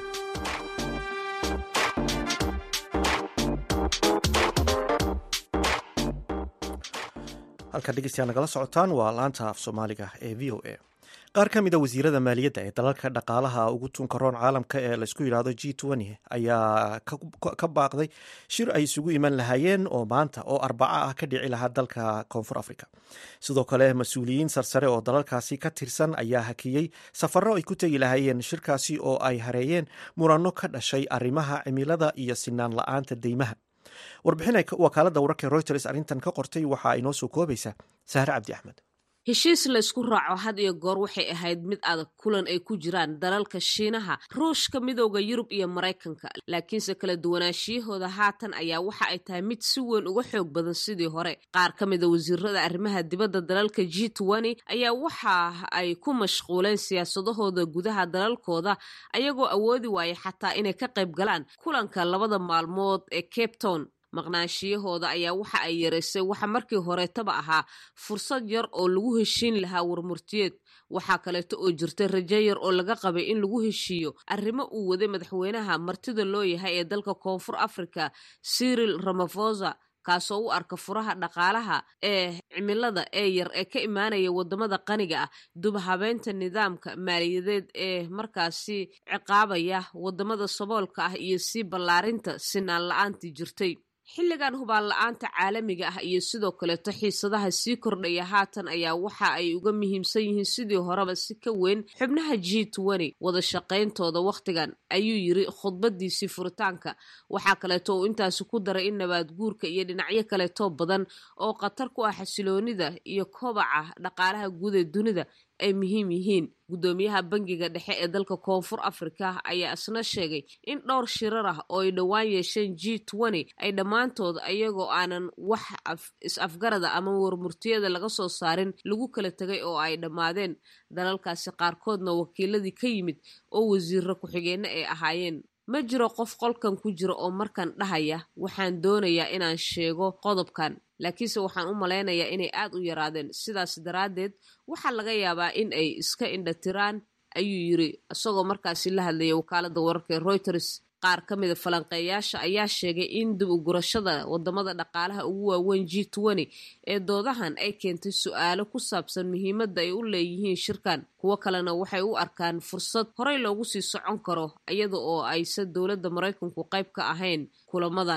halkaad dhegeystayaal nagala socotaan waa laanta af soomaaliga ee v o a. qaar ka mid a wasiirada maaliyadda ee dalalka dhaqaalaha ugu tunka roon caalamka ee laysku yidhaahdo G20 ayaa ka baaqday shir ay isugu iman lahaayeen oo maanta oo arbaca ah ka dhici lahaa dalka koonfur afrika. sidoo kale mas-uuliyiin sarsare oo dalalkaasi ka tirsan ayaa hakiyey safarro ay ku tegi lahaayeen shirkaasi oo ay hareeyeen muranno ka dhashay arrimaha cimilada iyo sinaan la-aanta deymaha. warbixin wakaaladda wararka Reuters arrintan ka qortay waxaa inoo soo koobaysa Sahre Cabdi Axmed. heshiis laysku raaco had iyo goor waxay ahayd mid adag kulan ay ku jiraan dalalka Shiinaha, Ruushka, Midowga Yurub iyo Maraykanka, laakiinse kala duwanaanshiyahooda haatan ayaa waxa ay tahay mid si weyn uga xoog badan sidii hore. qaar ka mid a wasiirada arrimaha dibadda dalalka G20 ayaa waxa ay ku mashquuleen siyaasadahooda gudaha dalalkooda ayagoo awoodi waayay xataa inay ka qayb galaan kulanka labada maalmood ee Cape Town. maqnaanshiyahooda ayaa waxa ay yaraysay waxa markii horeetaba ahaa fursad yar oo lagu heshiin lahaa warmurtiyeed. waxaa kaleeto oo jirta rajo yar oo laga qabay in lagu heshiiyo arrimo uu waday madaxweynaha martida loo yahay ee dalka koonfur afrika Cyril Ramaphosa, kaasoo u arka furaha dhaqaalaha ee cimilada ee yar ee ka imaanaya wadamada qaniga ah dub habeynta nidaamka maaliyadeed ee markaasi ciqaabaya wadamada saboolka ah iyo sii ballaarinta sinaan la-aantii jirtay. xilligan hubaan la-aanta caalamiga ah iyo sidoo kaleeto xiisadaha sii kordhaya haatan ayaa waxa ay uga muhiimsan yihiin sidii horeba si ka weyn xubnaha G20 wada shaqayntooda wakhtigan, ayuu yiri khudbadiisii furitaanka. waxaa kaleeto uu intaasi ku daray in nabaad guurka iyo dhinacyo kaleeto badan oo khatar ku ah xasiloonida iyo kobaca dhaqaalaha guud ee dunida ay muhiim yihiin. gudoomiyaha bangiga dhexe ee dalka koonfur afrika ayaa isna sheegay in dhowr shirar ah oo ay dhowaan yeesheen G20 ay dhammaantood ayagoo aanan wax is-afgarada ama warmurtiyada laga soo saarin lagu kala tegay oo ay dhammaadeen. dalalkaasi qaarkoodna wakiiladii ka yimid oo wasiirro ku-xigeenno ay ahaayeen. ma jiro qof qolkan ku jira oo markan dhahaya waxaan doonayaa inaan sheego qodobkan, laakiinse waxaan u malaynayaa inay aad u yaraadeen. sidaas daraaddeed waxaa laga yaabaa in ay iska indhatiraan, ayuu yiri isagoo markaasi la hadlaya wakaaladda wararka ee Reuters. qaar ka mid a falanqeeyaasha ayaa sheegay in dib u gurashada wadamada dhaqaalaha ugu waaweyn G20 ee doodahan ay keentay su'aalo ku saabsan muhiimadda ay u leeyihiin shirkan. kuwo kalena waxay u arkaan fursad horey loogu sii socon karo iyada oo aysan dowladda Maraykanku qayb ka ahayn kulamadan.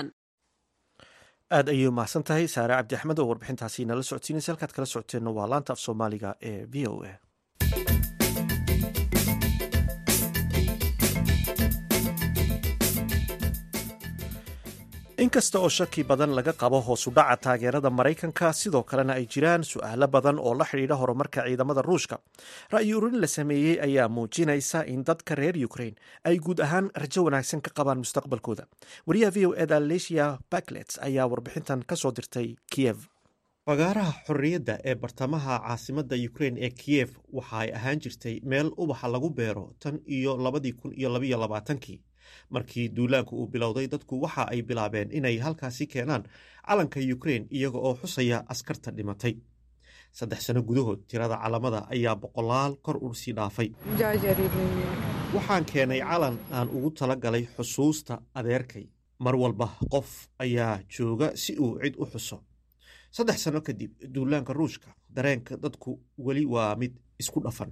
aad ayay mahadsan tahay Saare Cabdi Axmed oo warbixintaasi nala socodsiinaysa. halkaad kala socoteenna waa laanta af Soomaaliga ee v o a. inkasta oo shaki badan laga qabo hoosu dhaca taageerada Maraykanka, sidoo kalena ay jiraan su'aalo badan oo la xidhiidha horumarka ciidamada Ruushka, ra'yi ururin la sameeyey ayaa muujinaysa in dadka reer Ukraine ay guud ahaan rajo wanaagsan ka qabaan mustaqbalkooda. wariyaha v o eda Alicia Backlet ayaa warbixintan ka soo dirtay Kiev. fagaaraha xorriyadda ee bartamaha caasimadda Ukraine ee Kiev waxa ay ahaan jirtay meel ubaxa lagu beero tan iyo 2022 markii duulaanku uu bilowday. dadku waxa ay bilaabeen inay halkaasi keenaan calanka Ukraine iyaga oo xusaya askarta dhimatay. 3 sano gudahood tirada calamada ayaa boqolaal kor u sii dhaafay. waxaan keenay calan aan ugu tala galay xusuusta adeerkay. mar walba qof ayaa jooga si uu cid u xuso. 3 sano kadib duulaanka ruushka, dareenka dadku weli waa mid isku dhafan.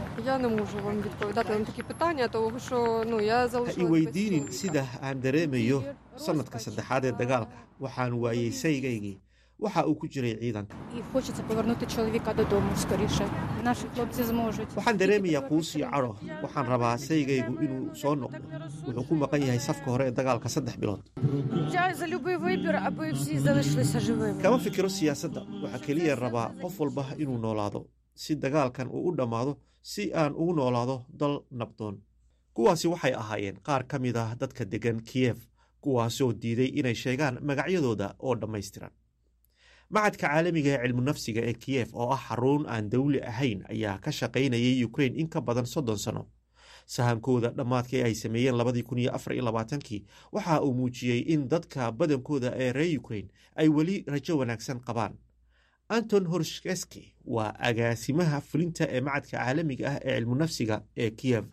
ha i weydiinin sida aan dareemayo sanadka 3aad ee dagaalka. waxaan waayey saygaygii. waxa uu ku jiray ciidanka. waxaan dareemayaa quus iyo cadho. waxaan rabaa saygaygu inuu soo noqdo. wuxuu ku maqan yahay safka hore ee dagaalka 3 bilood. kama fikiro siyaasadda. waxaa keliya rabaa qof walba inuu noolaado si dagaalkan uu u dhammaado, si aan ugu noolaado dal nabdoon. kuwaasi waxay ahaayeen qaar ka mid ah dadka deggan Kiev, kuwaasoo diiday inay sheegaan magacyadooda oo dhammaystiran. macadka caalamiga ee cilmu nafsiga ee Kiev, oo ah xarun aan dawli ahayn, ayaa ka shaqaynayay Ukraine in ka badan 30 sano. sahankooda dhammaadkii ay sameeyeen 2024 waxa uu muujiyey in dadka badankooda ee reer Ukraine ay weli rajo wanaagsan qabaan. Anton Horshkeski waa agaasimaha fulinta ee macadka caalamiga ah ee cilmu nafsiga ee Kiev.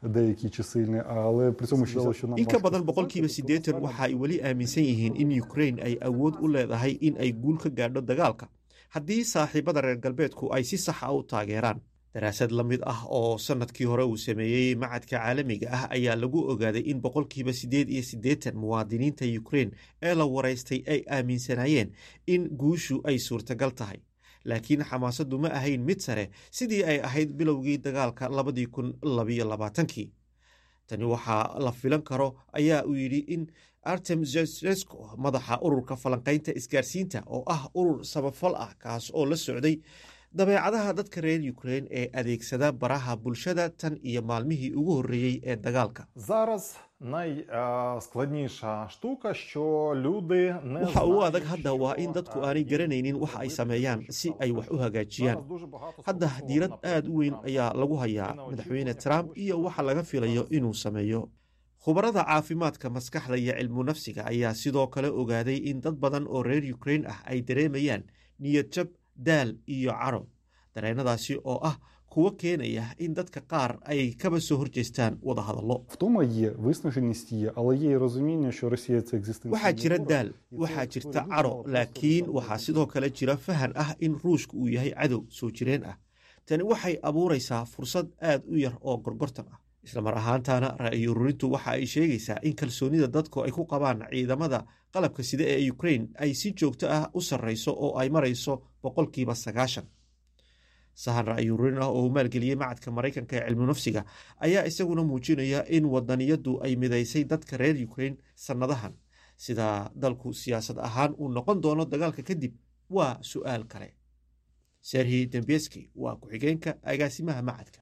in ka badan 80% waxa ay weli aaminsan yihiin in Ukraine ay awood u leedahay in ay guul ka gaadho dagaalka haddii saaxiibada reer galbeedku ay si sax ah u taageeraan. daraasad la mid ah oo sanadkii hore uu sameeyey macadka caalamiga ah ayaa lagu ogaaday in 88% muwaadiniinta Ukraine ee la waraystay ay aaminsanaayeen in guushu ay suurtagal tahay, laakiin xamaasaddu ma ahayn mid sare sidii ay ahayd bilowgii dagaalka 2022. tani waxaa la filan karo, ayaa uu yidhi in Artem Zhezhesko, madaxa ururka falanqaynta isgaarsiinta oo ah urur samafal ah kaas oo la socday dabeecadaha dadka reer Ukraine ee adeegsada baraha bulshada tan iyo maalmihii ugu horreeyey ee dagaalka. waxa ugu adag hadda waa in dadku aanay garanaynin waxa ay sameeyaan si ay wax u hagaajiyaan. hadda diirad aad u weyn ayaa lagu hayaa madaxweyne Trump iyo waxa laga filayo inuu sameeyo. khubarada caafimaadka maskaxda iyo cilmu nafsiga ayaa sidoo kale ogaaday in dad badan oo reer Ukraine ah ay dareemayaan niyad jab, daal iyo caro. dareenadaasi oo ah kuwa keenaya in dadka qaar ay kaba soo horjeestaan wada hadallo. waxaa jira daal, waxaa jirta caro, laakiin waxaa sidoo kale jira fahan ah in ruushka uu yahay cadow soo jireen ah. tani waxay abuuraysaa fursad aad u yar oo gorgortan ah. isla mar ahaantaana ra'yi ururintu waxa ay sheegaysaa in kalsoonida dadku ay ku qabaan ciidamada qalabka sida ee Ukraine ay si joogto ah u sarreyso oo ay marayso 90%. sahan ra'yi ururin ah oo maalgeliyey macadka Mareykanka ee cilmu nafsiga ayaa isaguna muujinaya in wadaniyadu ay midaysay dadka reer Ukraine sanadahan. sida dalku siyaasad ahaan uu noqon doono dagaalka kadib waa su'aal kale. Serhiy Dembieski waa ku-xigeenka agaasimaha macadka.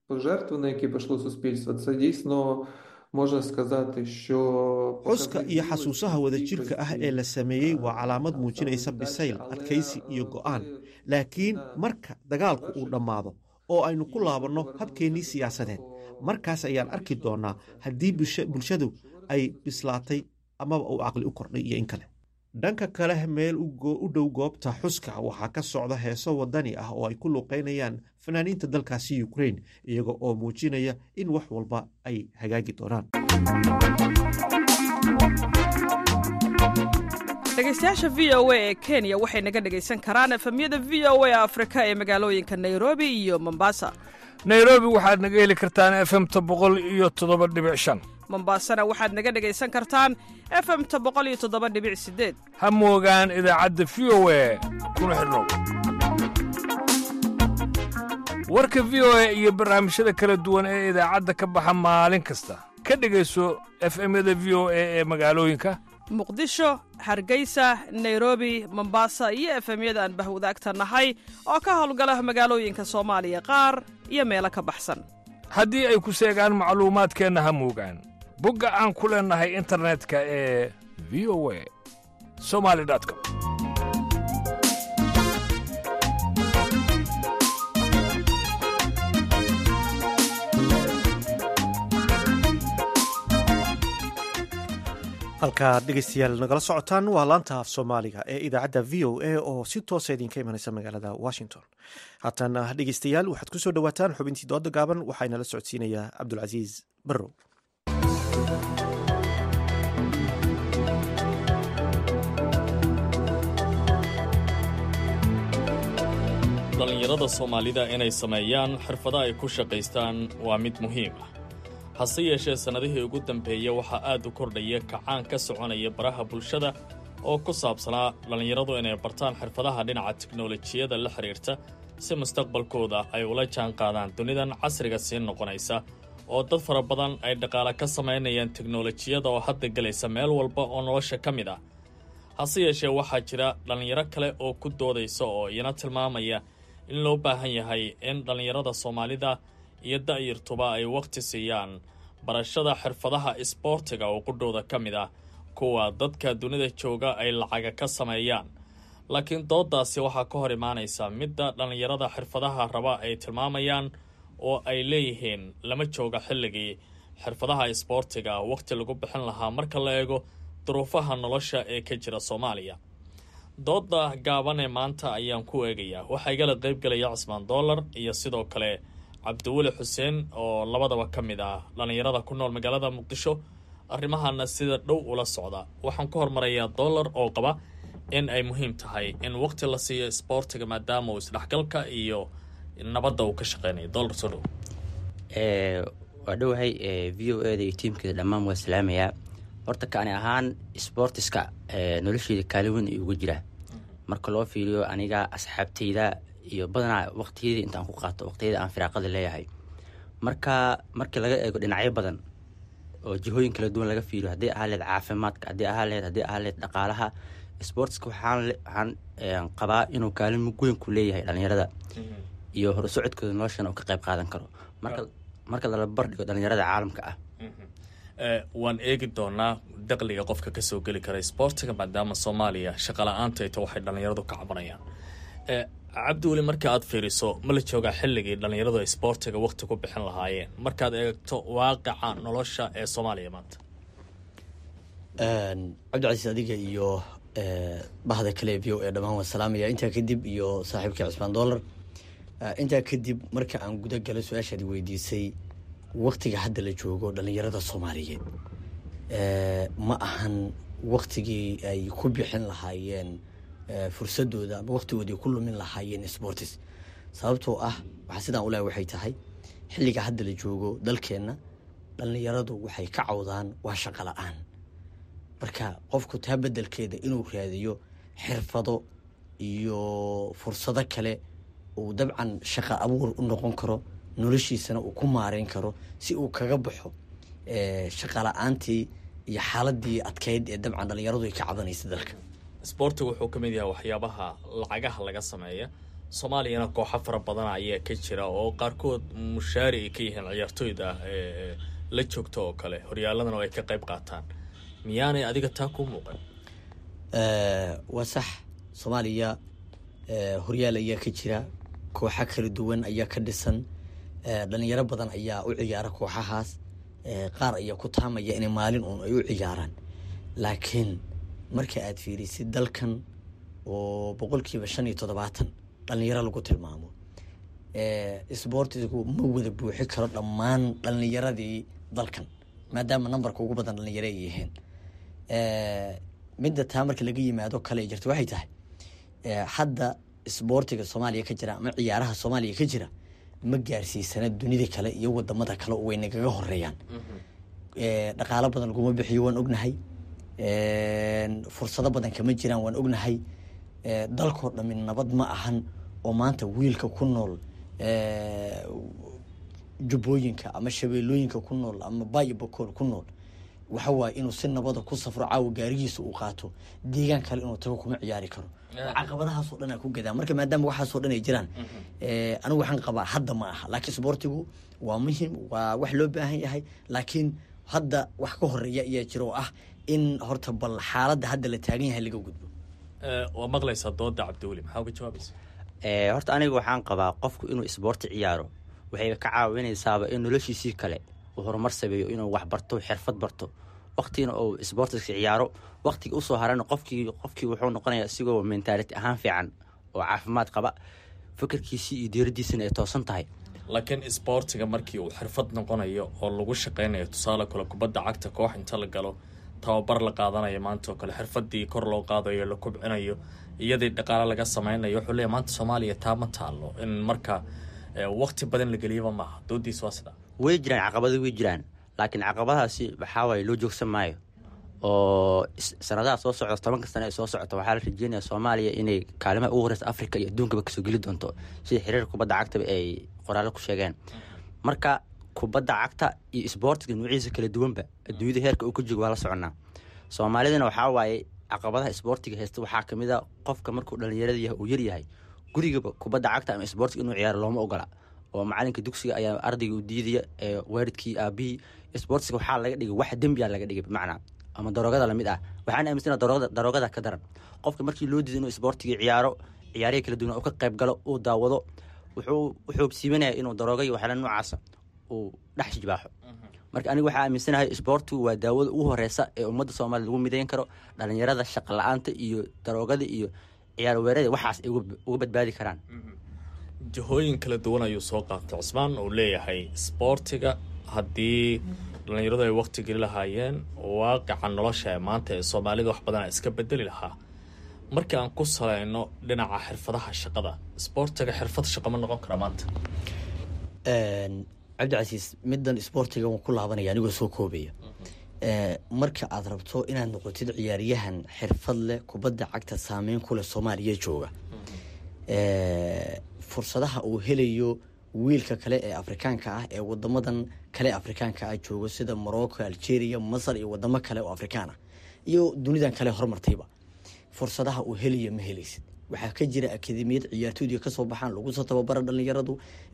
xuska iyo xasuusaha wadajirka ah ee la sameeyey waa calaamad muujinaysa bisayl, adkaysi iyo go'aan. laakiin marka dagaalku uu dhammaado oo aynu ku laabanno habkeennii siyaasadeed, markaas ayaan arki doonaa haddii bulshadu ay bislaatay amaba uu caqli u kordhay iyo in kale. dhanka kale, meel u dhow goobta xuska waxaa ka socda heeso wadani ah oo ay ku luuqeynayaan fanaaniinta dalkaasi Ukraine, iyaga oo muujinaya in wax walba ay hagaagi doonaan. dhegeystayaasha VOA ee Kenya waxay naga dhegaysan karaan efemyada VOA Afrika ee magaalooyinka Nairobi iyo Mombasa. Nairobi waxaad naga heli kartaan FM-ta 107.5. Mombasana waxaad naga dhegaysan kartaan FM-ta 107.8. ha moogaan idaacadda VOA kuna xidhnow. warka VOA iyo barnaamijyada kala duwan ee idaacadda ka baxa maalin kasta ka dhegayso FM-yada VOA ee magaalooyinka Muqdisho, Hargeysa, Nairobi, Mombasa iyo FM-yada aan bahwadaagta nahay oo ka howlgala magaalooyinka Soomaaliya qaar iyo meelo ka baxsan. haddii ay ku seegaan macluumaadkeenna ha moogaan bogga aan ku leenahay internetka ee voa.somali.com. halkaad dhegeystayaal nagala socotaan waa laanta af soomaaliga ee idaacadda v o a oo si toosa idinka imanaysa magaalada Washington. haatana dhegeystayaal waxaad ku soo dhowaataan xubintii dooda gaaban, waxaana la socodsiinayaa Cabdulcasiis Barrow. dhallinyarada soomaalida inay sameeyaan xirfado ay ku shaqaystaan waa mid muhiim ah hase yeeshee sannadihii ugu dambeeya waxaa aad u kordhaya kacaan ka soconaya baraha bulshada oo ku saabsanaa dhallinyaradu inay bartaan xirfadaha dhinaca tiknolojiyada la xidhiirta si mustaqbalkooda ay ula jaan qaadaan dunidan casriga sii noqonaysa oo dad fara badan ay dhaqaale ka samaynayaan tiknolojiyada oo hadda gelaysa meel walba oo nolosha ka mid ah hase yeeshee waxaa jira dhallinyaro kale oo ku doodaysa oo iyana tilmaamaya in loo baahan yahay in dhallinyarada soomaalida iyo da'yartuba ay wakhti siiyaan barashada xirfadaha isboortiga oo qudhooda ka mid ah kuwa dadka dunida jooga ay lacaga ka sameeyaan laakiin dooddaasi waxaa ka hor imaanaysa midda dhallinyarada xirfadaha raba ay tilmaamayaan oo ay leeyihiin lama jooga xilligii xirfadaha isboortiga wakhti lagu bixin lahaa marka la eego duruufaha nolosha ee ka jira soomaaliya doodda gaaban ee maanta ayaan ku eegayaa waxaa igala qaybgelaya cismaan dollar iyo sidoo kale cabdiweli xuseen oo labadaba ka mid ah dhallinyarada ku nool magaalada muqdisho arrimahana sida dhow ula socda waxaan ku hormarayaa dollar oo qaba in ay muhiim tahay in wakhti la siiyo isboortiga maadaama uu isdhexgalka iyo nabadda uu ka shaqeynayo dollar soo dhow waa dhowahay v o eda iyo tiimkeeda dhammaan waa salaamayaa horta kaani ahaan sboortiska nolosheeda kaalin weyn ay uga jiraa marka loo fiiriyo aniga asxaabteyda iyo badanaa waqtiyadii intaan ku qaato waqtiyada aan firaaqada leeyahay markii laga eego dhinacyo badan oo jihooyin kala duwan laga fiiriyo haddii ahaa leed caafimaadka haddii ahaa leed dhaqaalaha sboortiska waxaan qabaa inuu kaalin weyn ku leeyahay dhallinyarada iyo horsocodkooda noloshana uu ka qayb qaadan karo marka lala bardhigo dhallinyarada caalamka ah waan eegi doonaa dakhliga qofka ka soo geli kara isboortiga maadaama soomaaliya shaqala-aanta ay ta waxay dhallinyaradu ka cabanayaan cabdiweli marka aad fiiriso ma la joogaa xilligii dhallinyaradu isboortiga wakhti ku bixin lahaayeen markaad eegto waaqica nolosha ee soomaaliya maanta cabdicasiis adiga iyo bahda kale v o ee dhammaan waan salaamaya intaa kadib iyo saaxiibkii cismaan dollar intaa kadib marka aan guda galo su-aashaadi weydiisay waktiga hadda la joogo dhallinyarada soomaaliyeed ma ahan waktigii ay ku bixin lahaayeen fursadooda ama waktigoodii ku lumin lahaayeen sportis sababtoo ah waxaa sidaan ulahay waxay tahay xilliga hadda la joogo dalkeenna dhallinyaradu waxay ka cawdaan waa shaqo la-aan marka qofku taa bedelkeeda inuu raadiyo xirfado iyo fursado kale uu dabcan shaqo abuur u noqon karo noloshiisana uu ku maareyn karo si uu kaga baxo shaqa la-aantii iyo xaaladii adkeyd ee dabcan dhallinyaradu ay ka cabanaysa dalka isboortigu wuxuu ka mid yahay waxyaabaha lacagaha laga sameeya soomaaliyana kooxo fara badan ayaa ka jira oo qaarkood mushaari ay ka yihiin ciyaartooyda la joogto oo kale horyaaladana ay ka qayb qaataan miyaanay adiga taa ku muuqan waa sax soomaaliya horyaal ayaa ka jira kooxo kala duwan ayaa ka dhisan dhalinyaro badan ayaa u ciyaara kooxahaas qaar ayaa ku taamaya inay maalin uun ay u ciyaaraan laakiin marka aad fiirisid dalkan oo 57% dhalinyaro lagu tilmaamo isboortigu ma wada buuxi karo dhammaan dhalinyaradii dalkan maadaama nambarka ugu badan dhalinyaro ay yihiin midda taa marka laga yimaado kale jirta waxay tahay hadda isboortiga soomaaliya ka jira ama ciyaaraha soomaaliya ka jira ma gaarsiisana dunida kale iyo wadamada kale way nagaga horeeyaan dhaqaalo badan laguma bixiyo waan ognahay fursado badan kama jiraan waan ognahay dalkoo dhamin nabad ma ahan oo maanta wiilka ku nool jubbooyinka ama shabeellooyinka ku nool ama baayobakool ku nool waxa waaye inuu si nabada ku safro caawa gaarigiisa uu qaato deegaan kale inuu tago kuma ciyaari karo caqabadahaasoo dhan aa ku gadaa marka maadaama waxaasoo dhan ay jiraan anigu waxaan qabaa hadda ma aha laakiin isboortigu waa muhiim waa wax loo baahan yahay laakiin hadda wax ka horeeya ayaa jira oo ah in horta bal xaaladda hadda la taagan yahay laga gudbo waa maqlaysaa dooda cabdiweli maxaa uga jawaabaysa horta aniga waxaan qabaa qofku inuu isboorti ciyaaro waxay ka caawinaysaaba in noloshiisii kale uu horumar sameeyo inuu wax barto xirfad barto waqtiina uu isboortiska ciyaaro waqtiga usoo harana qofkii wuxuu noqonayaa isigoo mentality ahaan fiican oo caafimaad qaba fikirkiisii iyo diiradiisina ay toosan tahay laakiin isboortiga markii uu xirfad noqonayo oo lagu shaqaynayo tusaale kale kubadda cagta koox inta la galo tababar la qaadanayo maanta oo kale xirfadii kor loo qaadayo la kubcinayo iyadii dhaqaale laga sameynayo wuxuu leeyahay maanta Soomaaliya taa ma taalo in marka waqti badan la geliyo maaha doodiis waa sida way jiraan caqabado way jiraan laakiin caqabadaasi waxa way loo joogsan maayo oo sanadaha soo socda 10 sano ee soo socda waxaa la rajeynayaa Soomaaliya inay kaalmaha ugu horeysa Afrika iyo adduunka ka soo geli doonto sida xiriirka kubadda cagta ay qoraal ku sheegeen marka kubadda cagta iyo isboortiga nuuciisa kala duwanba adduunyada heerka uu ku joogo waa la soconaa Soomaalidana waxa waaye caqabadaha isboortiga haysta waxaa kamid ah qofka markuu dhalinyarada yahay uu yar yahay guriga kubadda cagta ama isboortiga inuu ciyaaro looma ogola oo macalinka dugsiga ayaa ardayga u diidaya waalidkii aabii isboortiga waxaa laga dhigay wax dambi ah laga dhigay macnaa ama daroogada la mid ah waxaan aaminsanahay daroogada ka daran qofka markii loo diiday inuu isboortiga ciyaariye kala duwan oo ka qayb galo uu daawado wuxuu siibanaya inuu darooga iyo waxyaalo noocaas uu dhex jibaaxo marka aniga waxaa aaminsanahay isboortigu waa daawada ugu horeysa ee ummadda Soomaaliya lagu midayn karo dhalinyarada shaqo la'aanta iyo daroogada iyo ciyaar weerarada waxaas ay uga badbaadi karaan jihooyin kala duwan ayuu soo qaatay Cusmaan oo leeyahay isboortiga haddii dhalinyaradu ay waqti geli lahaayeen waaqica nolosha maanta ee Soomaalida wax badan iska bedeli lahaa marka aan ku salayno dhinaca xirfadaha shaqada isboortiga xirfad shaqo ma noqon kara maanta cabdicasiis middan isboortiga waan ku laabanaya anigoo soo koobaya marka aad rabto inaad noqotid ciyaaryahan xirfad leh kubadda cagta saameyn ku leh Soomaaliya jooga fursadaha uu helayo wiilka kale ee Afrikaanka ah ee wadamadan kale Afrikaanka ah jooga sida Morocco, Algeria, Masar iyo wadamo kale oo Afrikaan ah iyo dunidan kale horumartayba fursadaha uu helayo ma helaysid waxaa ka jira akademiyad ciyaartooyda ka soo baxaan lagu soo tababaro dhalinyaradu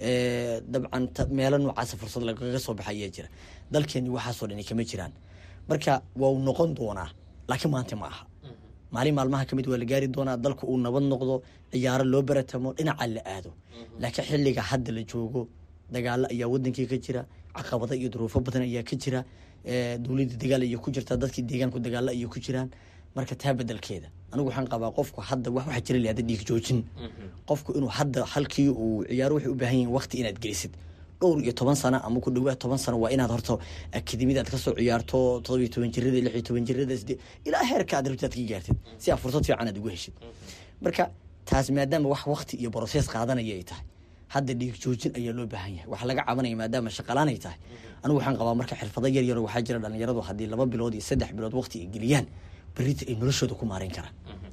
dabcan meelo noocaas fursad laga soo baxay jira dalkeeni waxa soo dhan kama jiraan marka waa noqon doonaa laakiin maanta ma aha maalmaha kamid waa la gaari doonaa dalku uu nabad noqdo ciyaaro loo baratamo dhinaca la aado laakiin xilliga hadda la joogo dagaal ayaa wadankii ka jira caqabado iyo duruufo badan ayaa ka jira dawladda dagaal iyo ku jirta dadkii deegaanku dagaal iyo ku jiraan marka taa bedelkeeda anigu waxaan qabaa qofku hadda waxa jira leeyahay dhiig joojin qofku inuu hadda halkii uu ciyaaro wuxuu u baahan yahay waqti inaad gelisid dhowr iyo 10 sano ama ku dhawaad 10 sano waa inaad horto akademiyada ka soo ciyaarto 17 jirada 16 jirada ilaa heerka aad rabtid ka gaartid si aad fursad fiican aad ugu heshid marka taas maadaama wax waqti iyo process qaadanaya ay tahay hadda dhiig joojin ayaa loo baahan yahay waxa laga cabanaya maadaama shaqalaan ay tahay anigu waxaan qabaa marka xirfado yar yar waxaa jira dhalinyaradu hadii 2 bilood iyo 3 bilood waqti ay geliyaan بريت إنه لشوا دكوا مارين كرا.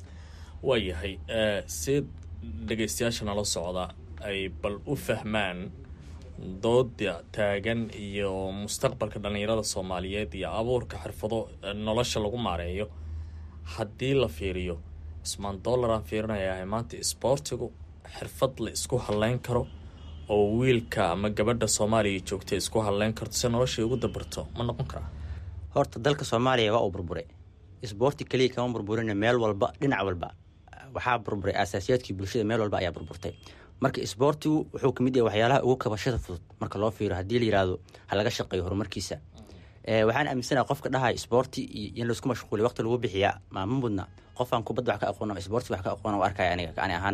وياهي سيد dhageystayaasha nala socda ay bal u fahmaan dooda taagan iyo mustaqbalka dhalinyarada Soomaaliyeed iyo abuurka xirfado nolosha lagu maareeyo haddii la fiiriyo Cusmaan Dollar aan fiirinayaa maanta isboortigu xirfad la isku haleyn karo oo wiilka ama gabadha Soomaaliya joogta isku haleyn karto si nolosha ugu dabarto ma noqon karaa horta dalka Soomaaliya waa u burburay isboorti kaliya kama burburin meel walba dhinac walba waxaa burburay asaasiyaadkii bulshada meel walba ayaa burburtay marka isboortigu wuxuu kamid yahay waxyaalaha ugu kabashada fudud marka loo fiiro haddii la yiraahdo ha laga shaqeeyo horumarkiisa waxaan aaminsanahay qofka dhahay isboorti in la isku mashquuliyo waqti lagu bixiyaa ma mudna qof aan kubadda wax ka aqoon isboorti wax ka aqoon oo arkay aniga ahaan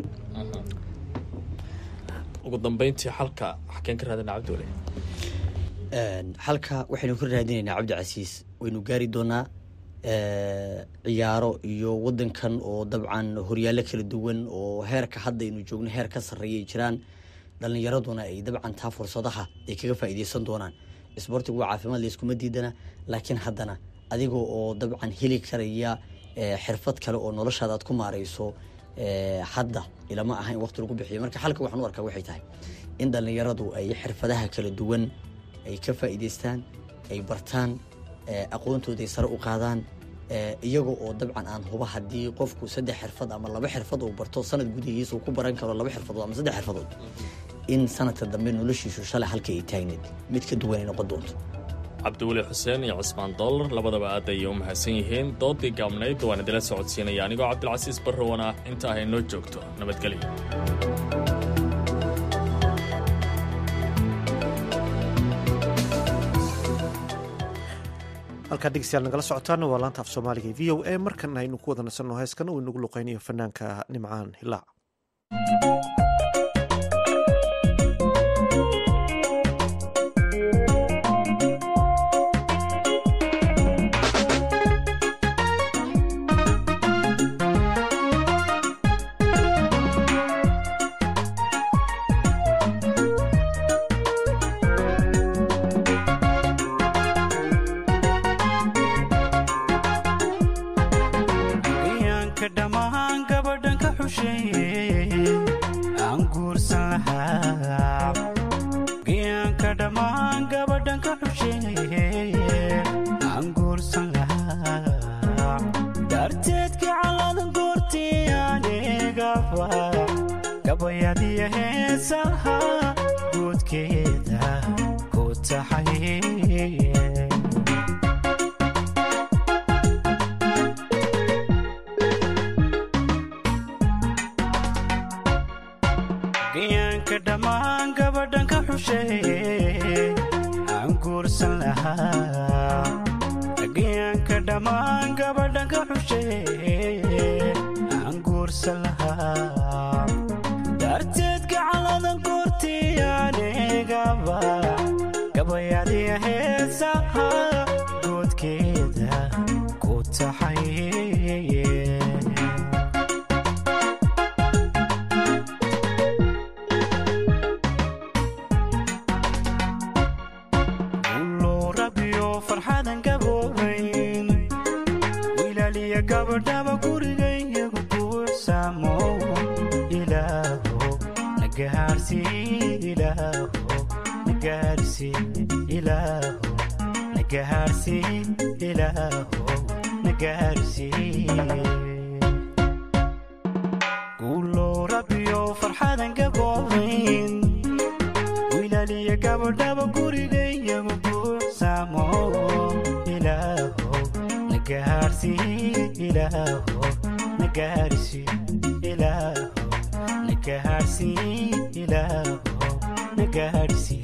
ugu dambeyntii halka xakeen ka raadina Cabdulle halka waxaynu ku raadinaynaa Cabdicasiis waynu gaari doonaa ciyaaro iyo wadankan oo dabcan horyaalo kala duwan oo heerka hadda inuu joogno heer ka sareeyay jiraan dhalinyaraduna ay dabcan taa fursadaha ay kaga faa'iideysan doonaan isboortigu waa caafimaad la isku diidana laakiin haddana adigoo oo dabcan heli karaya xirfad kale oo noloshaada aad ku maareyso hadda ilama aha in waqti lagu bixiyo marka halka waxaan u arkaa waxay tahay in dhalinyaradu ay xirfadaha kala duwan ay ka faa'iideystaan ay bartaan aqoontooda ay sare u qaadaan iyaga oo dabcan aan huba haddii qofku 3 xirfad ama 2 xirfad uu barto sanad gudihiisa uu ku baran karo 2 xirfadood ama 3 xirfadood in sanadka dambe noloshiisu shalay halka ay taagneed mid ka duwan ay noqon doonto Cabdulle Xuseen iyo Cusmaan Dollar labadaba aad ay u mahadsan yihiin doodii gaabnayd waan idila socodsiinaya anigoo Cabdilcasiis Barrowana inta ay noo joogto nabadgelyo halka dhegeystayaal nagala socotaan waa laanta af Soomaaliga VOA markan aynu ku wada nasanno heeskan oo inagu luqeynayo fanaanka Nimcaan Hilaac gayaanka dhammaan gabadhan ka xusheeye aan guursan lahaa darteedka caladan goortii anigaba gabayadiya heesaha guudkeeda ku taxay gayaanka dhammaan gabadhan ka xusheeye aan guursan lahaa gayaanka dhammaan gabadhan ka xusheeye aan guursan lahaa darteedka caladan goortii anigaba gabayadiya heesaha goodkeeda ku taxay gabadhaba gurigaygu buuxsamo ilaaho nagaarsi ilaaho nagaarsi ilaaho nagaarsi ilaaho nagaarsi guulo rabbiyo farxadan gaboobayn wilaaliya gabadhaba gurigaygu buuxsamo ilaaho nagaarsi ilaaho nagaarsi ilaaho nagaarsi ilaaho nagaarsi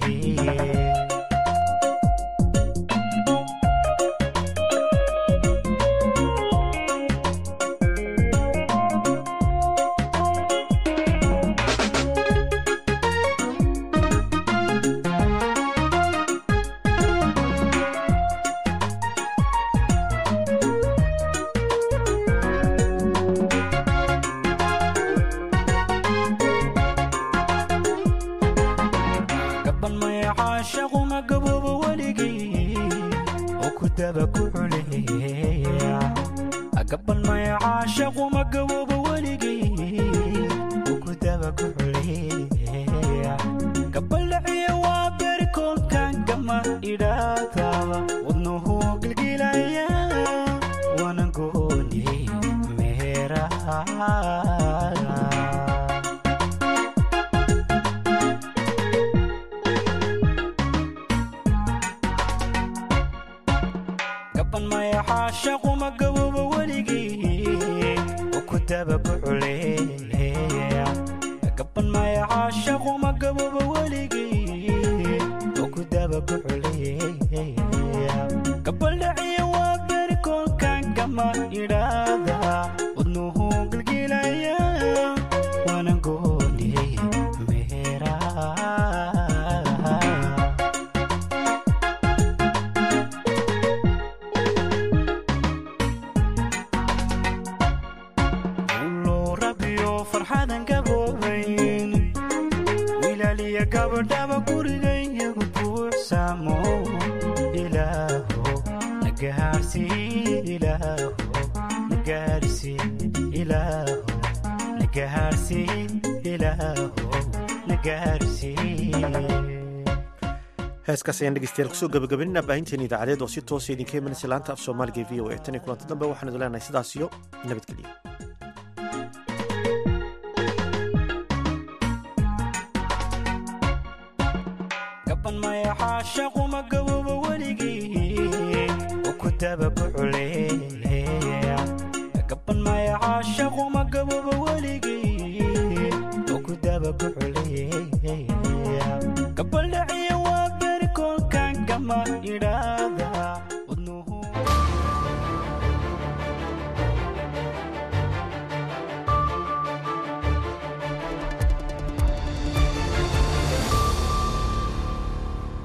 heeskaas ayaan dhegeystayaal kusoo gabagabaynaa baahinteena idaacadeed oo si toosa idinka imanaysa laanta af soomaaliga e v o a tan iyo kulanti dambe waxaan idin leenahay sidaas iyo nabadgelyo gaban mayaxaashaquma gabooba weligii oo ku daba ku xuleeya gaban mayaxaashaquma gabooba weligii oo ku daba ku xuleeya gabaldhaciya waa berikoolkan gama idhaa